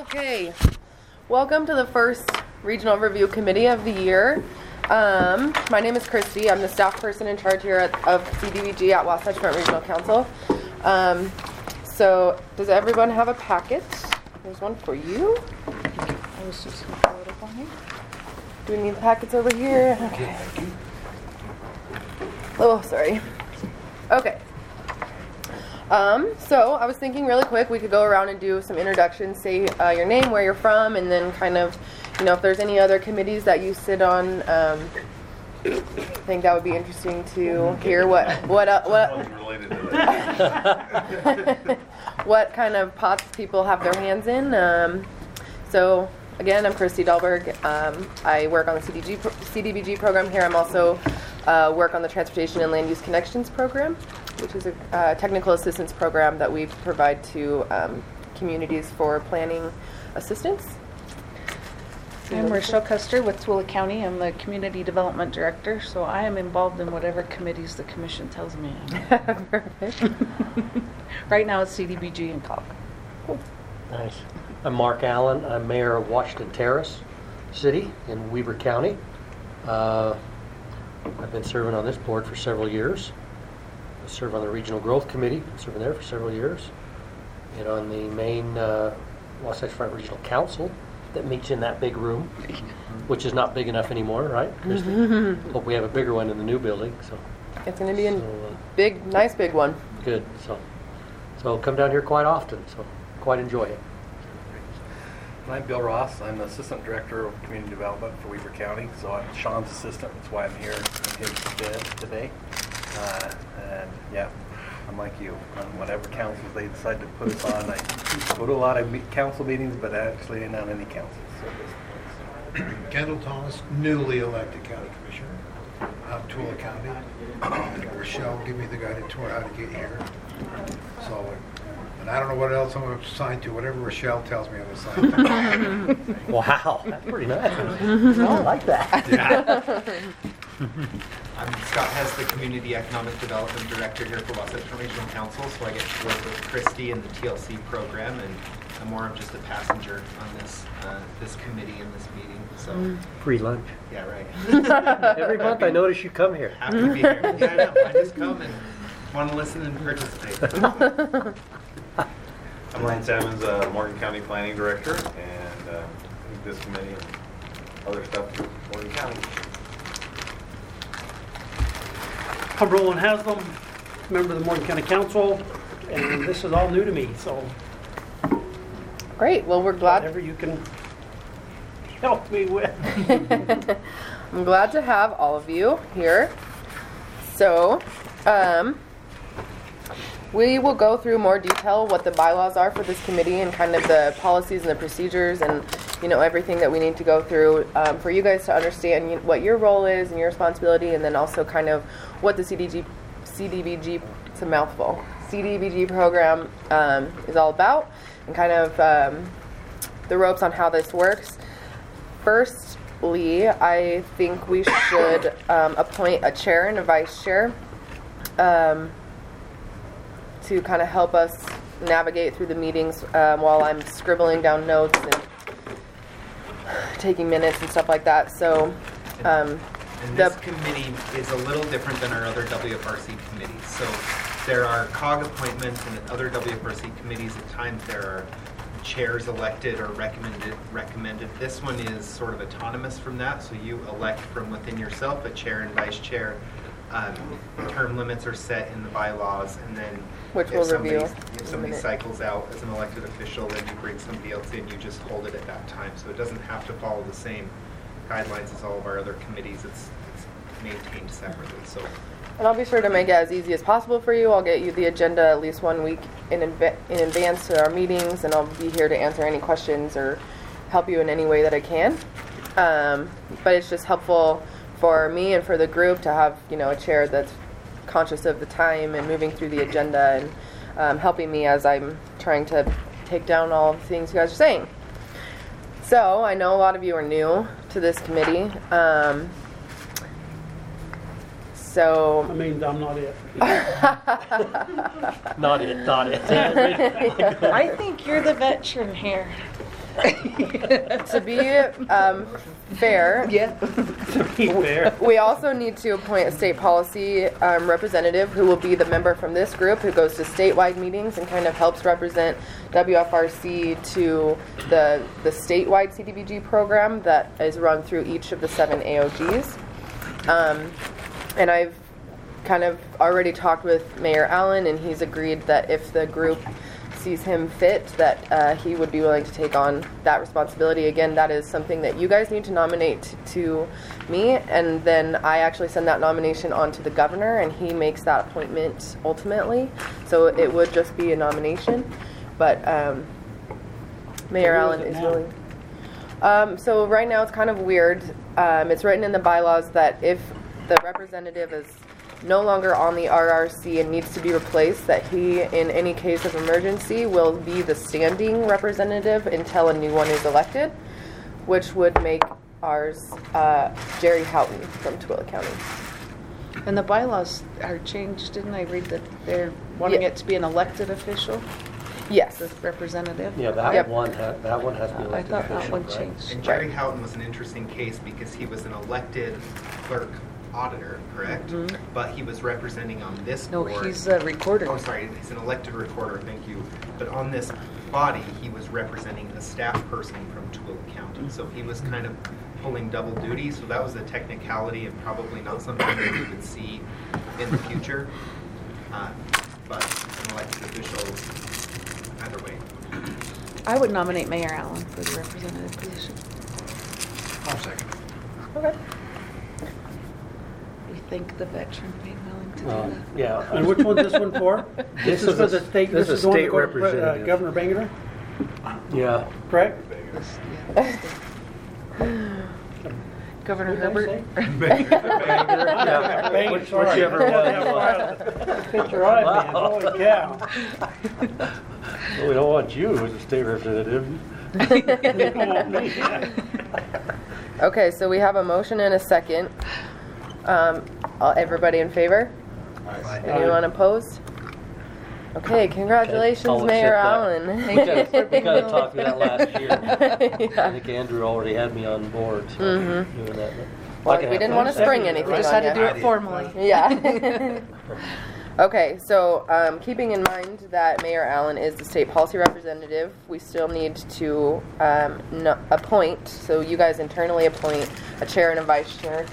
Okay, welcome to the first Regional Review Committee of the year. My name is Christy. I'm the staff person in charge here of CDBG at Wasatch Front Regional Council. So, does everyone have a packet? There's one for you. I was just going to pull it up on here. Do we need packets over here? Okay. Oh, sorry. Okay. So I was thinking really quick we could go around and do some introductions, say your name, where you're from, and then kind of, if there's any other committees that you sit on. I think that would be interesting to hear what what kind of pots people have their hands in. So again, I'm Christy Dahlberg. I work on the CDBG program here. I'm also work on the Transportation and Land Use Connections program, which is a technical assistance program that we provide to communities for planning assistance. I'm Rochelle Custer with Tooele County. I'm the Community Development Director, so I am involved in whatever committees the Commission tells me I'm. Perfect. Right now it's CDBG and COG. Cool. Nice. I'm Mark Allen. I'm Mayor of Washington Terrace City in Weber County. I've been serving on this board for several years. I serve on the Regional Growth Committee, been serving there for several years, and on the main Wasatch Front Regional Council that meets in that big room, which is not big enough anymore, right, Christy? Hope we have a bigger one in the new building. So It's going to be a nice big one. Good. So come down here quite often. So quite enjoy it. I'm Bill Ross. I'm the Assistant Director of Community Development for Weber County. So I'm Sean's assistant. That's why I'm here in his stead today. And yeah, I'm like you. On whatever councils they decide to put us on, I go to a lot of council meetings, but actually not any councils. So Kendall Thomas, newly elected county commissioner out of Tooele County. Rochelle gave me the guided tour how to get here. So, and I don't know what else I'm assigned to. Whatever Rochelle tells me I'm assigned to. Wow, that's pretty nice. I like that. Yeah. I'm Scott Hess, the Community Economic Development Director here for Wasatch Front Regional Council, so I get to work with Christy in the TLC program, and I'm more of just a passenger on this committee and this meeting. So Free lunch. yeah, right. Every month I notice you come here. Happy to be here. Yeah, I know. I just come and want to listen and participate. I'm Ryan Salmons, Morgan County Planning Director, and this committee and other stuff for Morgan County. I'm Roland Haslam, member of the Morgan County Council, and this is all new to me, so Great. Well, we're glad. whatever you can help me with. I'm glad to have all of you here. So, we will go through more detail what the bylaws are for this committee and kind of the policies and the procedures and everything that we need to go through for you guys to understand what your role is and your responsibility, and then also kind of what the CDBG, it's a mouthful, CDBG program is all about, and kind of the ropes on how this works. Firstly, I think we should appoint a chair and a vice chair to kind of help us navigate through the meetings while I'm scribbling down notes and taking minutes and stuff like that. So And this committee is a little different than our other WFRC committees. So there are COG appointments and other WFRC committees. At times there are chairs elected or recommended. This one is sort of autonomous from that. So you elect from within yourself a chair and vice chair. Term limits are set in the bylaws, and then Which we'll review if somebody cycles out as an elected official, then you bring somebody else in, you just hold it at that time. So it doesn't have to follow the same guidelines as all of our other committees. It's maintained separately. So, and I'll be sure to make it as easy as possible for you. I'll get you the agenda at least 1 week in advance to our meetings, and I'll be here to answer any questions or help you in any way that I can. But it's just helpful for me and for the group to have a chair that's conscious of the time and moving through the agenda and helping me as I'm trying to take down all the things you guys are saying. So I know a lot of you are new to this committee. So I mean, I'm not it. Not it. I think you're the veteran here. To be fair, Yeah. To be fair. we also need to appoint a state policy representative who will be the member from this group who goes to statewide meetings and kind of helps represent WFRC to the statewide CDBG program that is run through each of the 7 AOGs. And I've kind of already talked with Mayor Allen, and he's agreed that if the group sees him fit, that he would be willing to take on that responsibility. Again, that is something that you guys need to nominate to me, and then I actually send that nomination on to the governor, and he makes that appointment ultimately. So it would just be a nomination, but Mayor Allen is willing. So right now it's kind of weird. It's written in the bylaws that if the representative is no longer on the RRC and needs to be replaced, that he, in any case of emergency, will be the standing representative until a new one is elected, which would make ours Jerry Houghton from Tooele County. And the bylaws are changed, didn't I read that they're wanting Yeah. it to be an elected official, Yes. the representative? Yeah, that Yep. one has to be I elected thought that official, one right? changed. And Jerry Houghton was an interesting case because he was an elected clerk auditor, correct? Mhm. But he was representing on this No, board. he's a recorder. Oh, sorry, he's an elected recorder, thank you. But on this body, he was representing a staff person from Tooele County. So he was kind of pulling double duty, so that was a technicality and probably not something that we would see in the future. But an elected official, either way. I would nominate Mayor Allen for the representative position. I'll second. Okay. We think the veteran would be willing to do that. Yeah. And which one's this one for? This is is for a- the state. this is the one state that goes to, representative. Governor Bangerter, Yeah. correct? This- yeah, this thing. Governor Herbert. Yeah. Bang, sorry. Whichever one. Fit your eye, man. Wow. Holy cow. Well, we don't want you as a state representative. You don't want me, yeah. Okay, so we have a motion and a second. Everybody in favor? Anyone opposed? Okay, congratulations, I'll Mayor accept that. Allen. We kind of talked through that last year. I Yeah. think Andrew already had me on board, so doing that. Well, I can we have didn't fun. want to spring anything Just on had to you. do it formally. Yeah. Okay, so keeping in mind that Mayor Allen is the state policy representative, we still need to appoint, so you guys internally appoint a chair and a vice chair.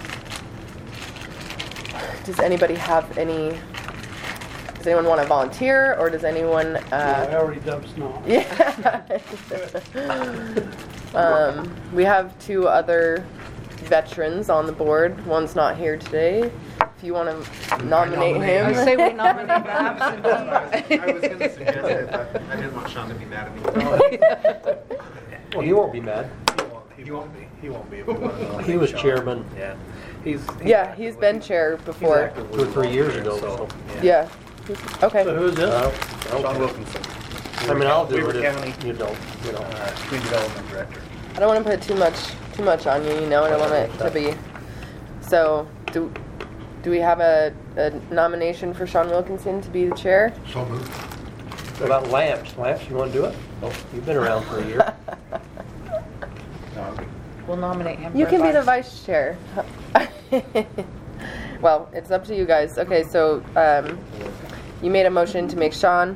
Does anybody have any, does anyone want to volunteer, or does anyone? I already dubbed Snow. Yeah. We have 2 other veterans on the board. One's not here today. If you want to nominate him. I say we nominate the absentee. I was going to suggest it, but I didn't want Sean to be mad at me. Well, he won't be mad. He won't be. He won't be. If we want to nominate He was Sean. chairman Yeah. He's Yeah, he's been chair before. actively 2 or 3 years ago. involved, So. Yeah. Okay. So who's this? Sean Wilkinson. I mean, I'll do Weaver it County, if you don't, Community Development Director. I don't want to put too much on you, you know, I don't want it to be. So, do we have a nomination for Sean Wilkinson to be the chair? So moved. What about Lamps? Lamps, you want to do it? Oh, you've been around for a year. We'll nominate him. You for can be the vice. vice chair. Well, it's up to you guys. Okay, so you made a motion to make Sean.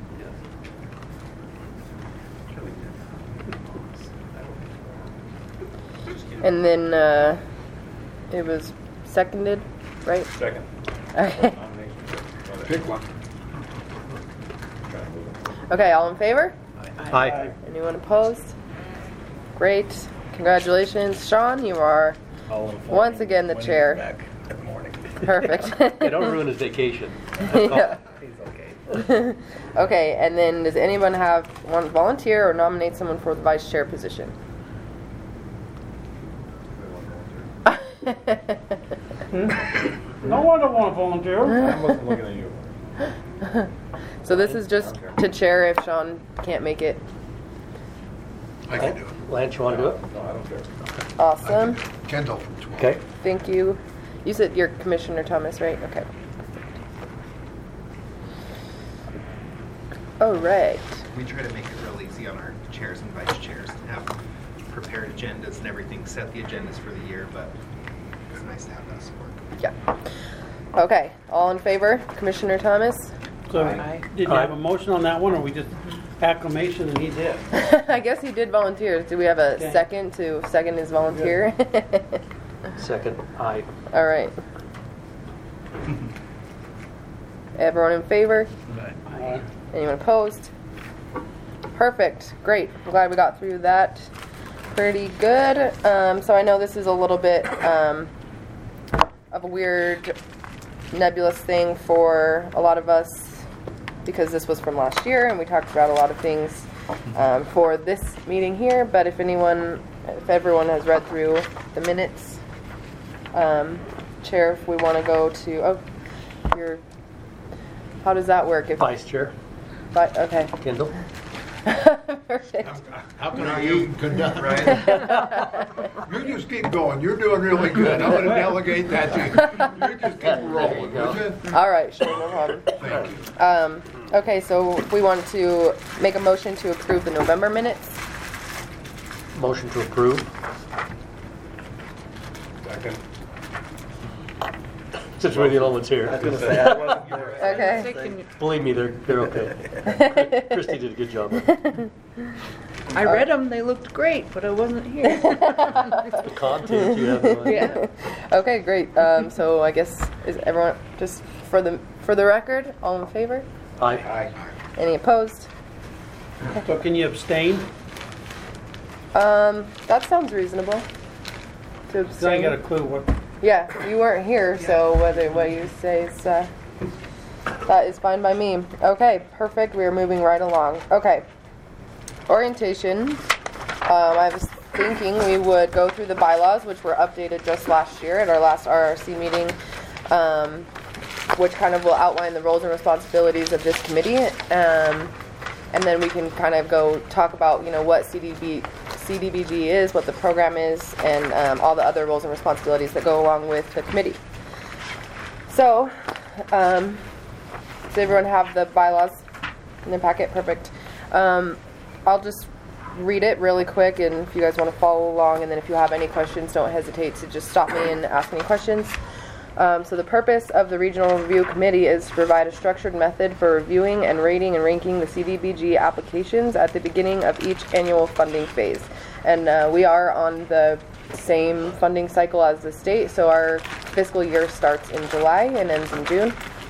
And then it was seconded, right? Second. Okay. Pick one. Okay, all in favor? Aye. Anyone opposed? Great. Congratulations, Sean. You are I'll inform once you again the when he's chair. back in the morning. Perfect. Hey, don't ruin his vacation. Yeah. He's okay. Okay, and then does anyone want to volunteer or nominate someone for the vice chair position? No one don't want to volunteer. I wasn't looking at you. So this is just to chair if Sean can't make it. I can do it. Lance, you want to do it? No, I don't care. Awesome. Kendall from 12. Okay. Thank you. You said you're Commissioner Thomas, right? Okay. All right. we try to make it real easy on our chairs and vice chairs and have prepared agendas and everything, set the agendas for the year, but it's nice to have that support. Yeah. Okay, all in favor? Commissioner Thomas? So, Aye. did you have a motion on that one, or we just acclamation and he's it? I guess he did volunteer. Do we have a Okay. second to second his volunteer? Second, aye. All right. Everyone in favor? Aye. Anyone opposed? Perfect. Great. I'm glad we got through that pretty good. So I know this is a little bit of a weird, nebulous thing for a lot of us because this was from last year and we talked about a lot of things for this meeting here. But if everyone has read through the minutes, Chair, if we want to go to, how does that work? Vice Chair, Okay. Kendall. Perfect. How can you conduct? Right? You just keep going. You're doing really good. I'm going to delegate that to you. You just keep rolling, would you? All right, sure, no problem. Thank you. Okay, so we want to make a motion to approve the November minutes. Motion to approve. Second. Since we're the only ones here. Okay. Believe me, they're okay. Christy did a good job. I read them, they looked great, but I wasn't here. The content you have no idea. Yeah. Okay, great. So I guess is everyone just for the record, all in favor? Aye. Any opposed? So can you abstain? That sounds reasonable. To Because I ain't got a abstain. clue what. Yeah, you weren't here, so what you say is that is fine by me. Okay, perfect. We are moving right along. Okay, orientation. I was thinking we would go through the bylaws, which were updated just last year at our last RRC meeting, which kind of will outline the roles and responsibilities of this committee, and then we can kind of go talk about what CDBG is, what the program is, and all the other roles and responsibilities that go along with the committee. So, does everyone have the bylaws in the packet? Perfect. I'll just read it really quick, and if you guys want to follow along, and then if you have any questions, don't hesitate to just stop me and ask any questions. So the purpose of the Regional Review Committee is to provide a structured method for reviewing and rating and ranking the CDBG applications at the beginning of each annual funding phase. And we are on the same funding cycle as the state, so our fiscal year starts in July and ends in June.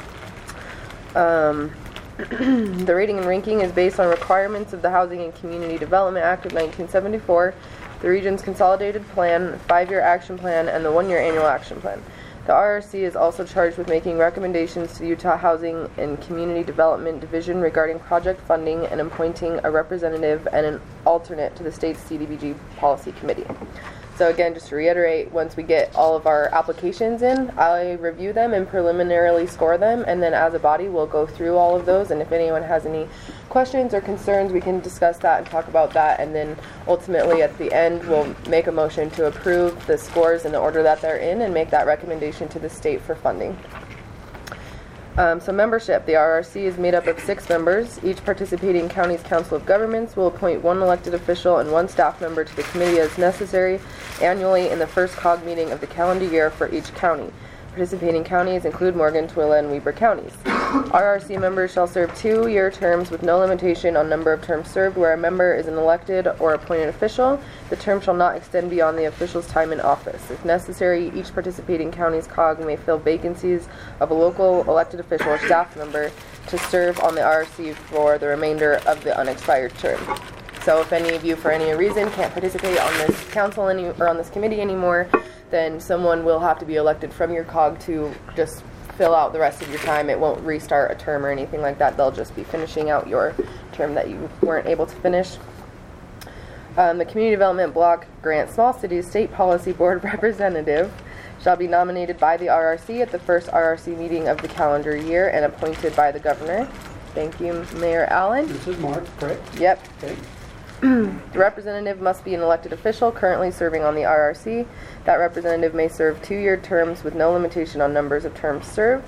The rating and ranking is based on requirements of the Housing and Community Development Act of 1974, the region's consolidated plan, 5-year action plan, and the 1-year annual action plan. The RRC is also charged with making recommendations to the Utah Housing and Community Development Division regarding project funding and appointing a representative and an alternate to the state's CDBG Policy Committee. So again, just to reiterate, once we get all of our applications in, I review them and preliminarily score them, and then as a body we'll go through all of those, and if anyone has any questions or concerns, we can discuss that and talk about that, and then ultimately at the end we'll make a motion to approve the scores in the order that they're in and make that recommendation to the state for funding. So membership. The RRC is made up of 6 members. Each participating county's Council of Governments will appoint 1 elected official and 1 staff member to the committee as necessary annually in the first COG meeting of the calendar year for each county. Participating counties include Morgan, Tooele, and Weber counties. RRC members shall serve 2-year terms with no limitation on number of terms served. Where a member is an elected or appointed official, the term shall not extend beyond the official's time in office. If necessary, each participating county's COG may fill vacancies of a local elected official or staff member to serve on the RRC for the remainder of the unexpired term. So if any of you, for any reason, can't participate on this council or on this committee anymore, then someone will have to be elected from your COG to just fill out the rest of your time. It won't restart a term or anything like that. They'll just be finishing out your term that you weren't able to finish. The Community Development Block Grant Small Cities State Policy Board representative shall be nominated by the RRC at the first RRC meeting of the calendar year and appointed by the governor. Thank you, Mayor Allen. This is Mark, correct? Yep. Okay. The representative must be an elected official currently serving on the RRC. That representative may serve 2-year terms with no limitation on numbers of terms served.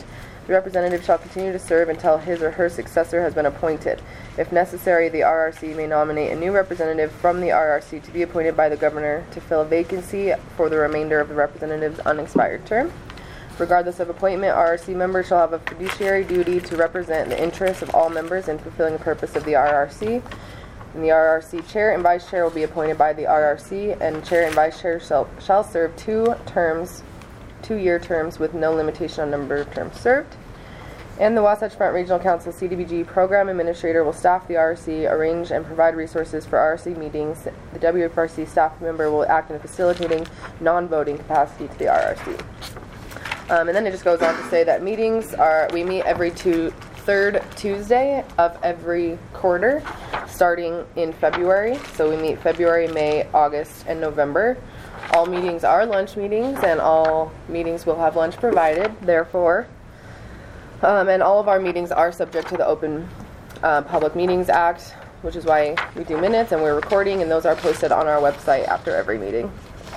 The representative shall continue to serve until his or her successor has been appointed. If necessary, the RRC may nominate a new representative from the RRC to be appointed by the governor to fill a vacancy for the remainder of the representative's unexpired term. Regardless of appointment, RRC members shall have a fiduciary duty to represent the interests of all members in fulfilling the purpose of the RRC. And the RRC chair and vice chair will be appointed by the RRC, and chair and vice chair shall serve 2-year terms with no limitation on number of terms served. And the Wasatch Front Regional Council CDBG program administrator will staff the RRC, arrange and provide resources for RRC meetings. The WFRC staff member will act in a facilitating, non-voting capacity to the RRC. And then it just goes on to say that we meet every third Tuesday of every quarter, starting in February. So we meet February, May, August, and November. All meetings are lunch meetings, and all meetings will have lunch provided, therefore. And all of our meetings are subject to the Open Public Meetings Act, which is why we do minutes and we're recording, and those are posted on our website after every meeting.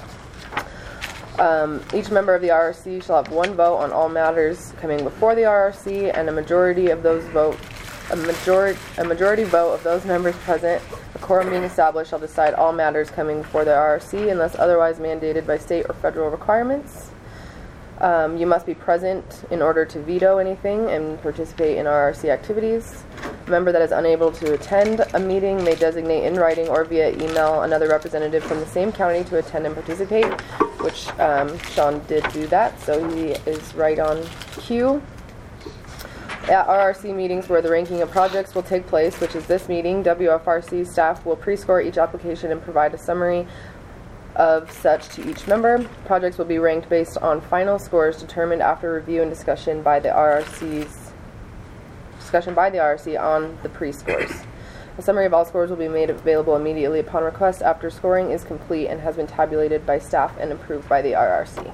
Each member of the RRC shall have one vote on all matters coming before the RRC, and a majority vote of those members present, a quorum being established, shall decide all matters coming before the RRC unless otherwise mandated by state or federal requirements. You must be present in order to veto anything and participate in RRC activities. A member that is unable to attend a meeting may designate in writing or via email another representative from the same county to attend and participate, which Sean did do that, so he is right on cue. At RRC meetings where the ranking of projects will take place, which is this meeting, WFRC staff will pre-score each application and provide a summary of such to each member. Projects will be ranked based on final scores determined after review and discussion by the RRC on the pre-scores. A summary of all scores will be made available immediately upon request after scoring is complete and has been tabulated by staff and approved by the RRC.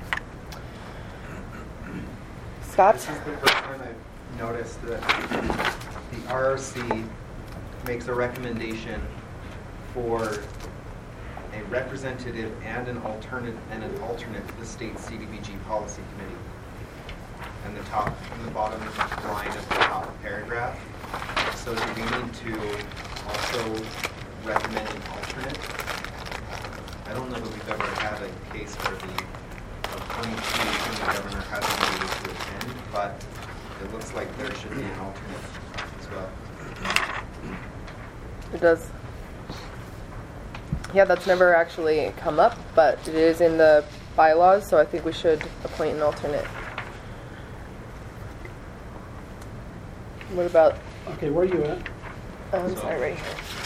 Scott? This is the first time I've noticed that the RRC makes a recommendation for a representative and an alternate to the state CDBG policy committee. And the bottom line of the top paragraph. So do we need to also recommend an alternate? I don't know that we've ever had a case where the appointee from the governor hasn't been able to attend, but it looks like there should be an alternate as well. It does. Yeah, that's never actually come up, but it is in the bylaws, so I think we should appoint an alternate. What about... Okay, where are you at? Sorry,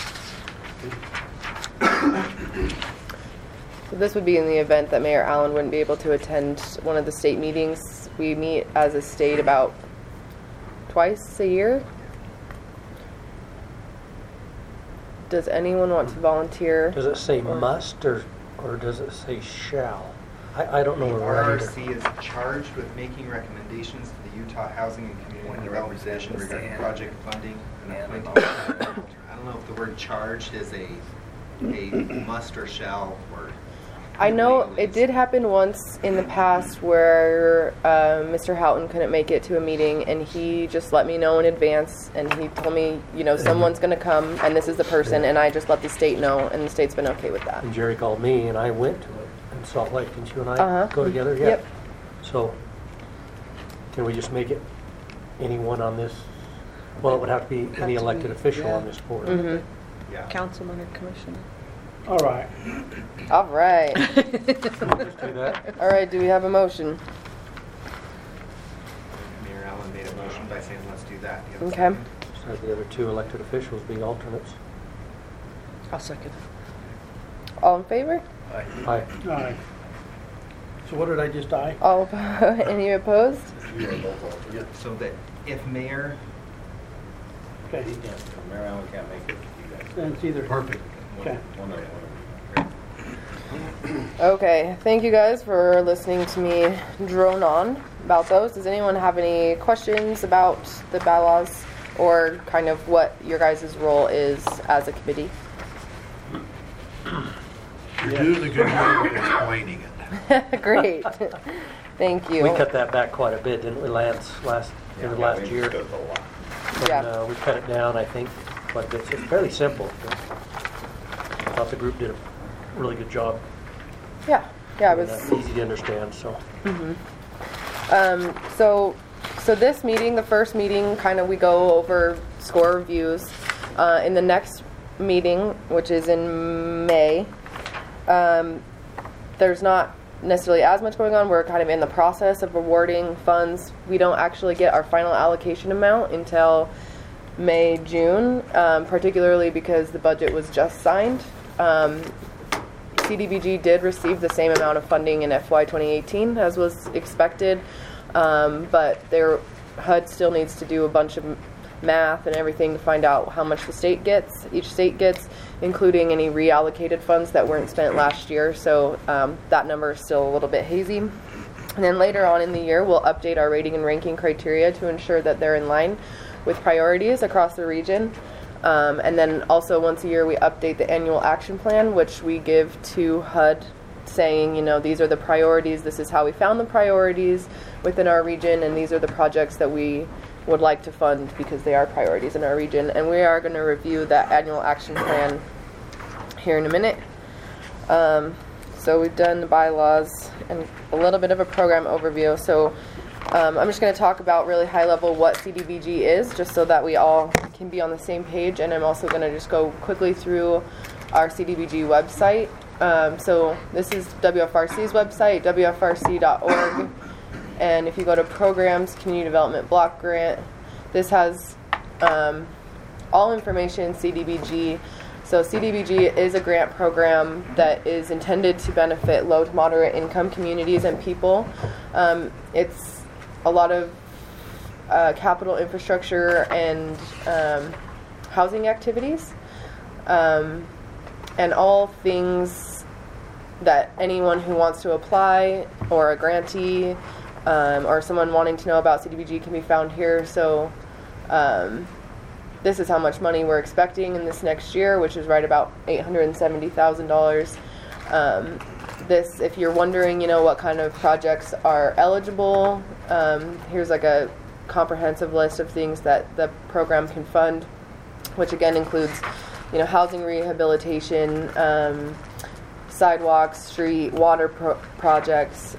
right here. So this would be in the event that Mayor Allen wouldn't be able to attend one of the state meetings. We meet as a state about twice a year. Does anyone want to volunteer? Does it say must or does it say shall? I don't know. The RRC is charged with making recommendations to the Utah Housing and Community Development Commission regarding project funding and appointing. I don't know if the word charged is a must or shall word. I know it did happen once in the past where Mr. Houghton couldn't make it to a meeting, and he just let me know in advance, and he told me, someone's going to come, and this is the person, and I just let the state know, and the state's been okay with that. And Jerry called me, and I went to it in Salt Lake. Didn't you and I go together? Yeah. Yep. So, can we just make it anyone on this? Well, it would have to be any elected official on this board. Mm-hmm. Yeah. Councilman or commissioner. All right. All right. Just do that. All right, do we have a motion? Mayor Allen made a motion by saying let's do that. Do you have a Okay. second? Just have the other two elected officials be alternates. I'll second. All in favor? Aye. All right. So what did I just die? All any opposed? So that if mayor, Okay. Mayor Allen can't make it. You guys. Then it's either. Perfect. Okay. One of them. Okay, thank you guys for listening to me drone on about those. Does anyone have any questions about the bylaws or kind of what your guys' role is as a committee? You're doing a good job of explaining it. Great. Thank you. We cut that back quite a bit, didn't we, Lance, last in the last year. Does a lot. Yeah. We cut it down, I think, quite a bit. So it's fairly simple. I thought the group did a really good job. Yeah, it was. Easy to understand, so. So this meeting, the first meeting, kind of we go over score reviews. In the next meeting, which is in May, there's not necessarily as much going on. We're kind of in the process of awarding funds. We don't actually get our final allocation amount until May, June, particularly because the budget was just signed. CDBG did receive the same amount of funding in FY 2018 as was expected, but their HUD still needs to do a bunch of math and everything to find out how much the state gets, each state gets, including any reallocated funds that weren't spent last year. So that number is still a little bit hazy. And then later on in the year, we'll update our rating and ranking criteria to ensure that they're in line with priorities across the region. And then also once a year, we update the annual action plan, which we give to HUD saying, you know, these are the priorities, this is how we found the priorities within our region, and these are the projects that we would like to fund because they are priorities in our region. And we are going to review that annual action plan here in a minute. So we've done the bylaws and a little bit of a program overview. So I'm just going to talk about really high level what CDBG is, just so that we all can be on the same page. And I'm also going to just go quickly through our CDBG website. So this is WFRC's website, wfrc.org. And if you go to Programs, Community Development Block Grant, this has all information CDBG. So CDBG is a grant program that is intended to benefit low to moderate income communities and people. It's a lot of capital infrastructure and housing activities, and all things that anyone who wants to apply, or a grantee, or someone wanting to know about CDBG can be found here. So this is how much money we're expecting in this next year, which is right about $870,000. This, if you're wondering, you know, what kind of projects are eligible, here's like a comprehensive list of things that the program can fund, which again includes, you know, housing rehabilitation, sidewalks, street, water projects,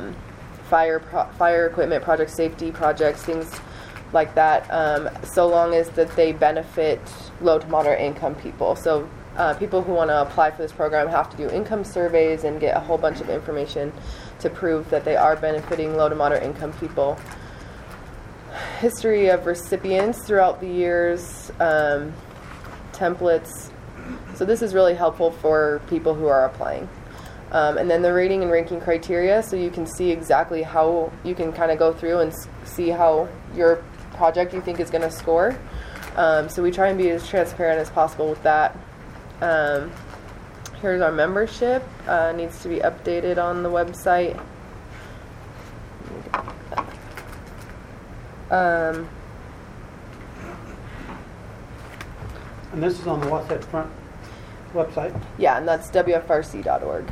fire equipment projects, safety projects, things like that, so long as that they benefit low to moderate income people. So people who want to apply for this program have to do income surveys and get a whole bunch of information to prove that they are benefiting low to moderate income people. History of recipients throughout the years, templates. So this is really helpful for people who are applying. And then the rating and ranking criteria, so you can see exactly how you can kind of go through and see how your project you think is going to score. So we try and be as transparent as possible with that. Here's our membership. Needs to be updated on the website. And this is on the Wasatch Front website? Yeah, and that's wfrc.org.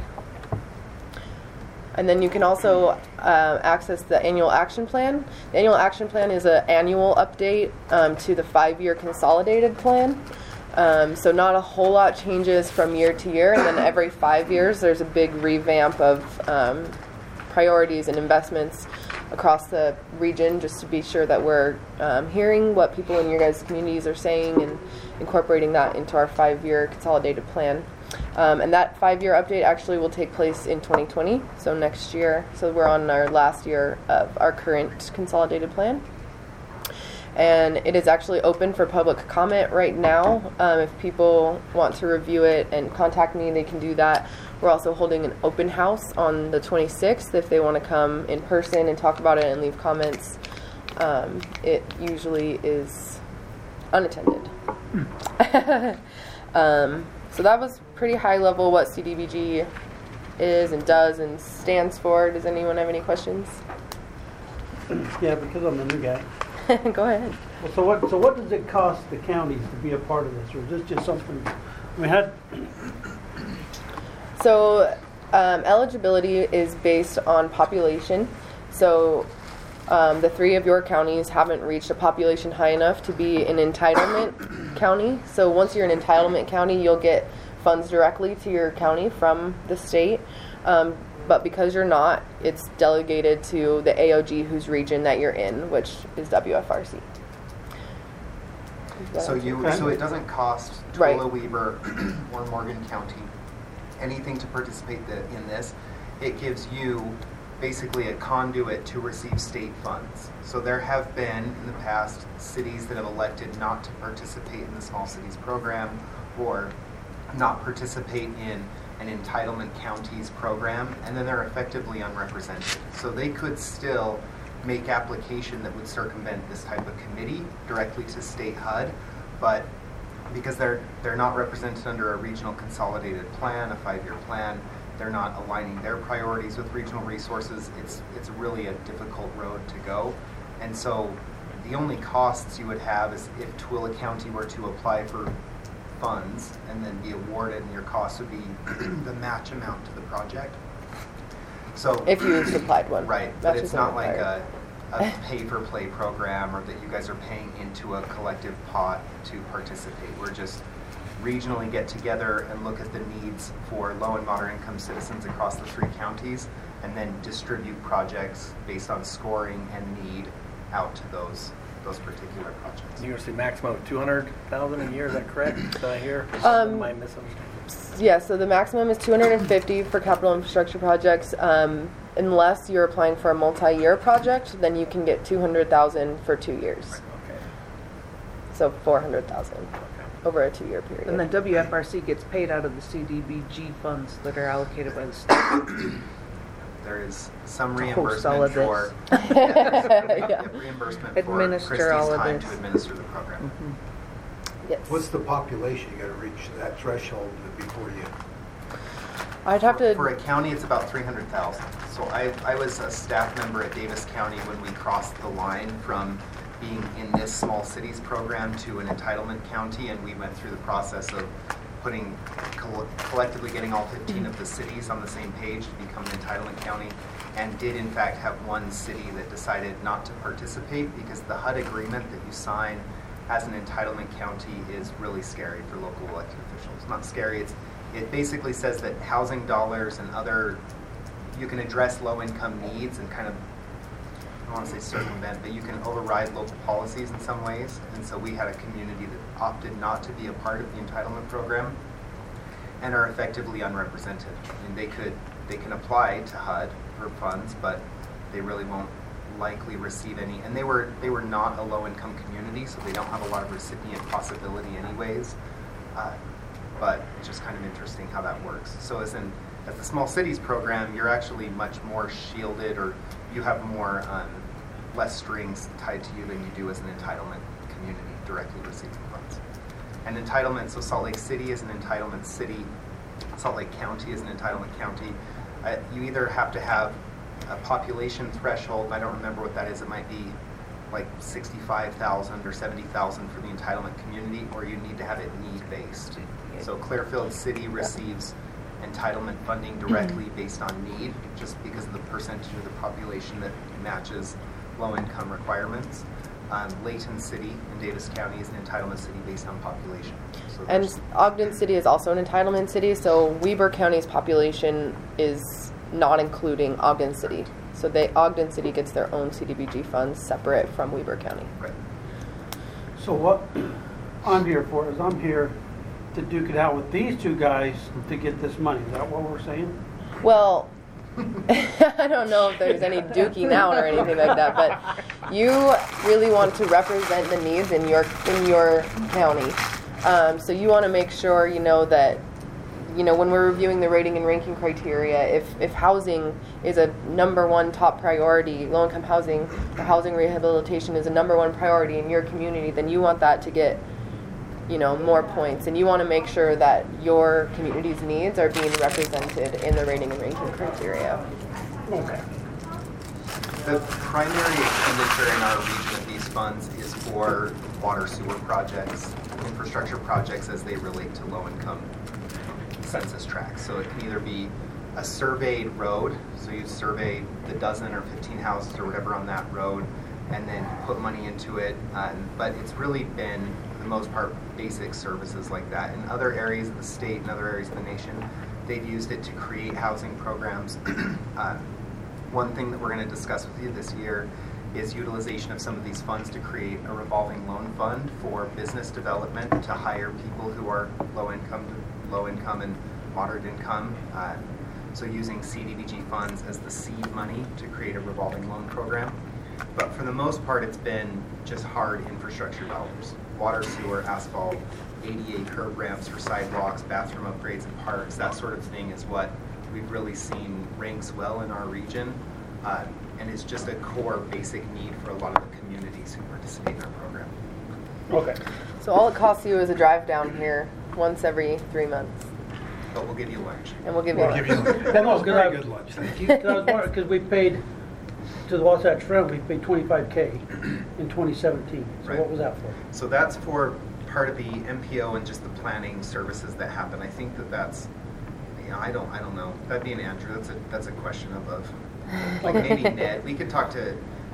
And then you can also access the annual action plan. The annual action plan is an annual update to the 5-year consolidated plan. So not a whole lot changes from year to year, and then every 5 years there's a big revamp of priorities and investments across the region, just to be sure that we're hearing what people in your guys' communities are saying and incorporating that into our 5-year consolidated plan. And that 5-year update actually will take place in 2020, so next year. So we're on our last year of our current consolidated plan. And it is actually open for public comment right now. If people want to review it and contact me, they can do that. We're also holding an open house on the 26th if they want to come in person and talk about it and leave comments. It usually is unattended. So that was pretty high level what CDBG is and does and stands for. Does anyone have any questions? Yeah, because I'm the new guy. Go ahead. Well, so what does it cost the counties to be a part of this, or is this just something we had? So eligibility is based on population. So The 3 of your counties haven't reached a population high enough to be an entitlement county. So once you're an entitlement county, you'll get funds directly to your county from the state. But because you're not, it's delegated to the AOG whose region that you're in, which is WFRC. So it doesn't cost Right. Tooele, Weber, or Morgan County anything to participate in this. It gives you basically a conduit to receive state funds. So there have been in the past cities that have elected not to participate in the Small Cities program or not participate in an entitlement counties program, and then they're effectively unrepresented. So they could still make application that would circumvent this type of committee directly to state HUD, but because they're not represented under a regional consolidated plan, a 5-year plan, they're not aligning their priorities with regional resources. It's really a difficult road to go. And so the only costs you would have is if Tooele County were to apply for funds and then be awarded, and your cost would be the match amount to the project. So If you supplied one. right, Match but it's isn't not like required. a pay-for-play program or that you guys are paying into a collective pot to participate. We're just regionally get together and look at the needs for low and moderate income citizens across the 3 counties and then distribute projects based on scoring and need out to those particular projects. You're gonna see maximum of 200,000 a year, is that correct? Did I hear? Am I misunderstanding? Yeah, so the maximum is 250 for capital infrastructure projects. Unless you're applying for a multi-year project, then you can get 200,000 for 2 years. Okay. So 400,000 over a 2-year period. And then WFRC gets paid out of the CDBG funds that are allocated by the state. There is some To host all reimbursement of this. Yeah. reimbursement Administer for Christie's all of time this. to administer the program. Yes. What's the population? You gotta reach that threshold before you... I'd have For to. a county, it's about 300,000. So I was a staff member at Davis County when we crossed the line from being in this small cities program to an entitlement county, and we went through the process of putting collectively getting all 15 of the cities on the same page to become an entitlement county, and did in fact have one city that decided not to participate because the HUD agreement that you sign as an entitlement county is really scary for local elected officials. Not scary, it basically says that housing dollars and other, you can address low-income needs and kind of, I don't want to say circumvent, but you can override local policies in some ways. And so we had a community that opted not to be a part of the entitlement program and are effectively unrepresented. I mean, they can apply to HUD for funds, but they really won't likely receive any. And they were not a low-income community, so they don't have a lot of recipient possibility anyways. But it's just kind of interesting how that works. So as the Small Cities program, you're actually much more shielded, or you have more less strings tied to you than you do as an entitlement community directly receiving funds. And entitlement, so Salt Lake City is an entitlement city, Salt Lake County is an entitlement county. You either have to have a population threshold, I don't remember what that is, it might be like 65,000 or 70,000 for the entitlement community, or you need to have it need-based. So Clearfield City receives entitlement funding directly based on need, just because of the percentage of the population that matches low-income requirements. Layton City in Davis County is an entitlement city based on population. So And Ogden City is also an entitlement city, so Weber County's population is not including Ogden City. So Ogden City gets their own CDBG funds separate from Weber County. right. So what I'm here for is I'm here to duke it out with these 2 guys to get this money. Is that what we're saying? Well, I don't know if there's any duking out or anything like that, but you really want to represent the needs in your county. So you want to make sure that when we're reviewing the rating and ranking criteria, if housing is a #1 top priority, low-income housing or housing rehabilitation is a #1 priority in your community, then you want that to get more points, and you want to make sure that your community's needs are being represented in the rating and ranking criteria. Okay. The primary expenditure in our region of these funds is for water sewer projects, infrastructure projects as they relate to low-income census tracts. So it can either be a surveyed road, so you survey the dozen or 15 houses or whatever on that road, and then put money into it. But it's really been, for the most part, basic services like that. In other areas of the state and other areas of the nation, they've used it to create housing programs. One thing that we're going to discuss with you this year is utilization of some of these funds to create a revolving loan fund for business development to hire people who are low income and moderate income. So using CDBG funds as the seed money to create a revolving loan program. But for the most part, it's been just hard infrastructure dollars. Water, sewer, asphalt, ADA curb ramps for sidewalks, bathroom upgrades in parks, that sort of thing is what we've really seen ranks well in our region. And it's just a core basic need for a lot of the communities who participate in our program. Okay. So all it costs you is a drive down here once every 3 months, But we'll give you lunch. and we'll give you. We'll give you That was very good lunch, thank you. Because we paid, to the Wasatch Front, we paid $25K in 2017. So Right. what was that for? So that's for part of the MPO and just the planning services that happen. I think that's, I don't know. That'd be an Andrew. That's a question of like maybe Ned. We could talk to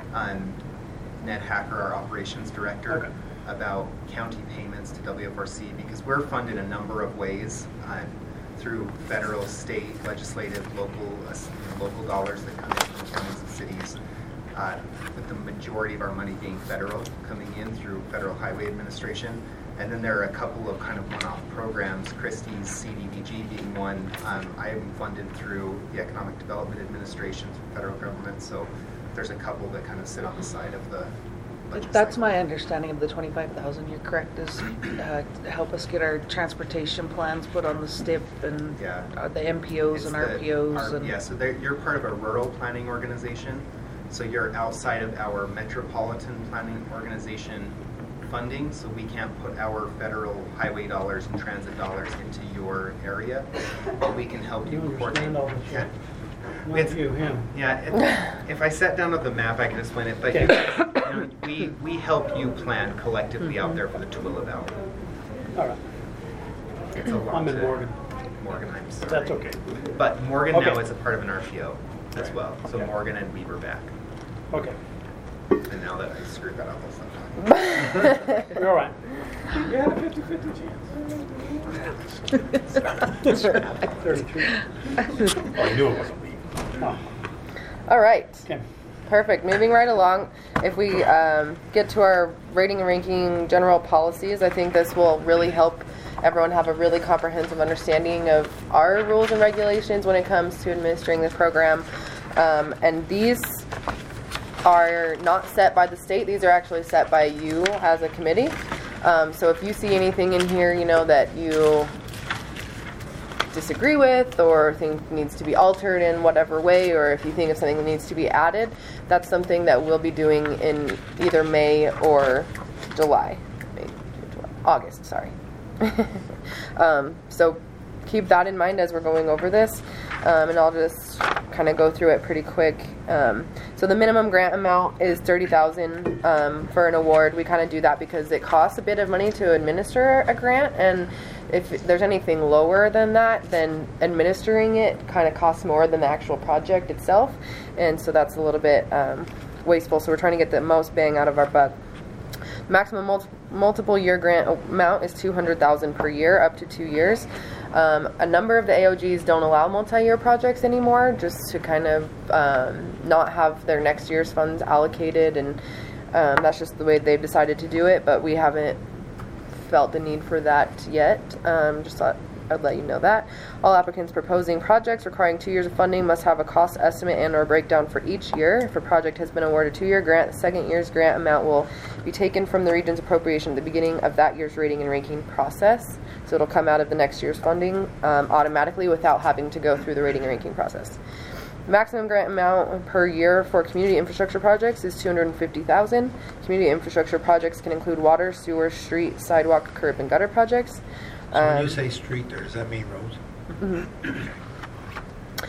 Ned Hacker, our operations director, Okay. about county payments to WFRC, because we're funded a number of ways through federal, state, legislative, local dollars that come in from counties and cities. With the majority of our money being federal, coming in through Federal Highway Administration. And then there are a couple of kind of one-off programs, Christie's CDBG being one. I am funded through the Economic Development Administration, through federal government, so there's a couple that kind of sit on the side of the budget That's cycle. my understanding of the 25,000. You're correct. Is to help us get our transportation plans put on the STIP and Yeah. the MPOs It's and the- RPOs and Yeah, so you're part of a rural planning organization, so you're outside of our metropolitan planning organization funding, so we can't put our federal highway dollars and transit dollars into your area, but we can help you You coordinate. understand all this, Yeah. Not It's- you, him. Yeah, if I sat down with the map, I could explain it, but Okay. we help you plan collectively out there for the Tooele Valley. All right. It's a lot I'm in to- Morgan. Morgan, I'm sorry. That's okay. But Morgan now Okay. is a part of an RPO as well, so Okay. Morgan and Weaver back. Okay. And now that I screwed that up, I'll stop talking. You're all right. You had a 50-50 chance. 33. I knew it wasn't me. Oh, All right. okay. Perfect. Moving right along, if we get to our rating and ranking general policies, I think this will really help everyone have a really comprehensive understanding of our rules and regulations when it comes to administering this program. And these are not set by the state. These are actually set by you as a committee. So if you see anything in here, that you disagree with or think needs to be altered in whatever way, or if you think of something that needs to be added, that's something that we'll be doing in either May or July. August, sorry. So keep that in mind as we're going over this, and I'll just kind of go through it pretty quick. So the minimum grant amount is $30,000 for an award. We kind of do that because it costs a bit of money to administer a grant, and if there's anything lower than that, then administering it kind of costs more than the actual project itself, and so that's a little bit wasteful. So we're trying to get the most bang out of our buck. Maximum multiple year grant amount is $200,000 per year, up to 2 years. A number of the AOGs don't allow multi-year projects anymore, just to kind of not have their next year's funds allocated, and that's just the way they've decided to do it, but we haven't felt the need for that yet. Just thought I'd let you know that. All applicants proposing projects requiring 2 years of funding must have a cost estimate and or breakdown for each year. If a project has been awarded a 2-year grant, the second year's grant amount will be taken from the region's appropriation at the beginning of that year's rating and ranking process. So it'll come out of the next year's funding automatically without having to go through the rating and ranking process. Maximum grant amount per year for community infrastructure projects is $250,000. Community infrastructure projects can include water, sewer, street, sidewalk, curb, and gutter projects. So when you say street there, does that mean roads?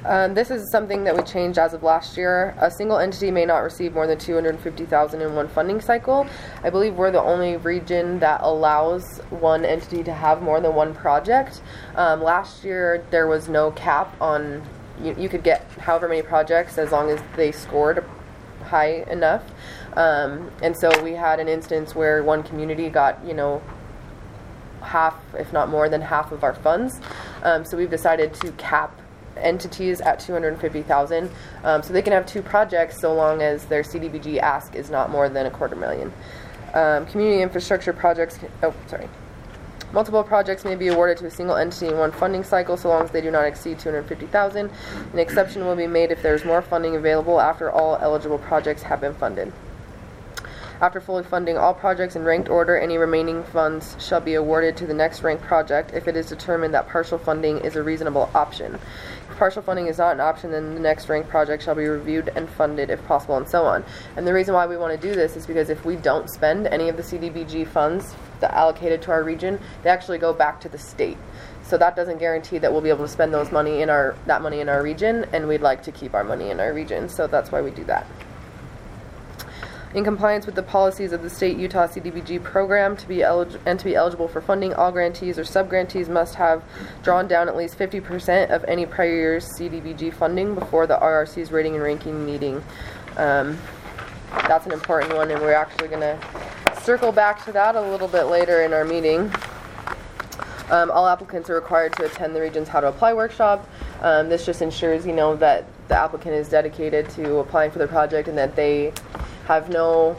This is something that we changed as of last year. A single entity may not receive more than $250,000 in one funding cycle. I believe we're the only region that allows one entity to have more than one project. Last year there was no cap on, you could get however many projects as long as they scored high enough. And so we had an instance where one community got, half, if not more than half of our funds. So we've decided to cap entities at $250,000, so they can have 2 projects so long as their CDBG ask is not more than $250,000. Community infrastructure projects, multiple projects may be awarded to a single entity in one funding cycle so long as they do not exceed $250,000. An exception will be made if there is more funding available after all eligible projects have been funded. After fully funding all projects in ranked order, any remaining funds shall be awarded to the next ranked project if it is determined that partial funding is a reasonable option. If partial funding is not an option, then the next ranked project shall be reviewed and funded if possible, and so on. And the reason why we want to do this is because if we don't spend any of the CDBG funds that allocated to our region, they actually go back to the state. So that doesn't guarantee that we'll be able to spend that money in our region, and we'd like to keep our money in our region. So that's why we do that. In compliance with the policies of the state Utah CDBG program, to be eligible for funding, all grantees or sub-grantees must have drawn down at least 50% of any prior year's CDBG funding before the RRC's rating and ranking meeting. That's an important one, and we're actually going to circle back to that a little bit later in our meeting. All applicants are required to attend the region's How to Apply workshop. This just ensures, that the applicant is dedicated to applying for the project and that they have no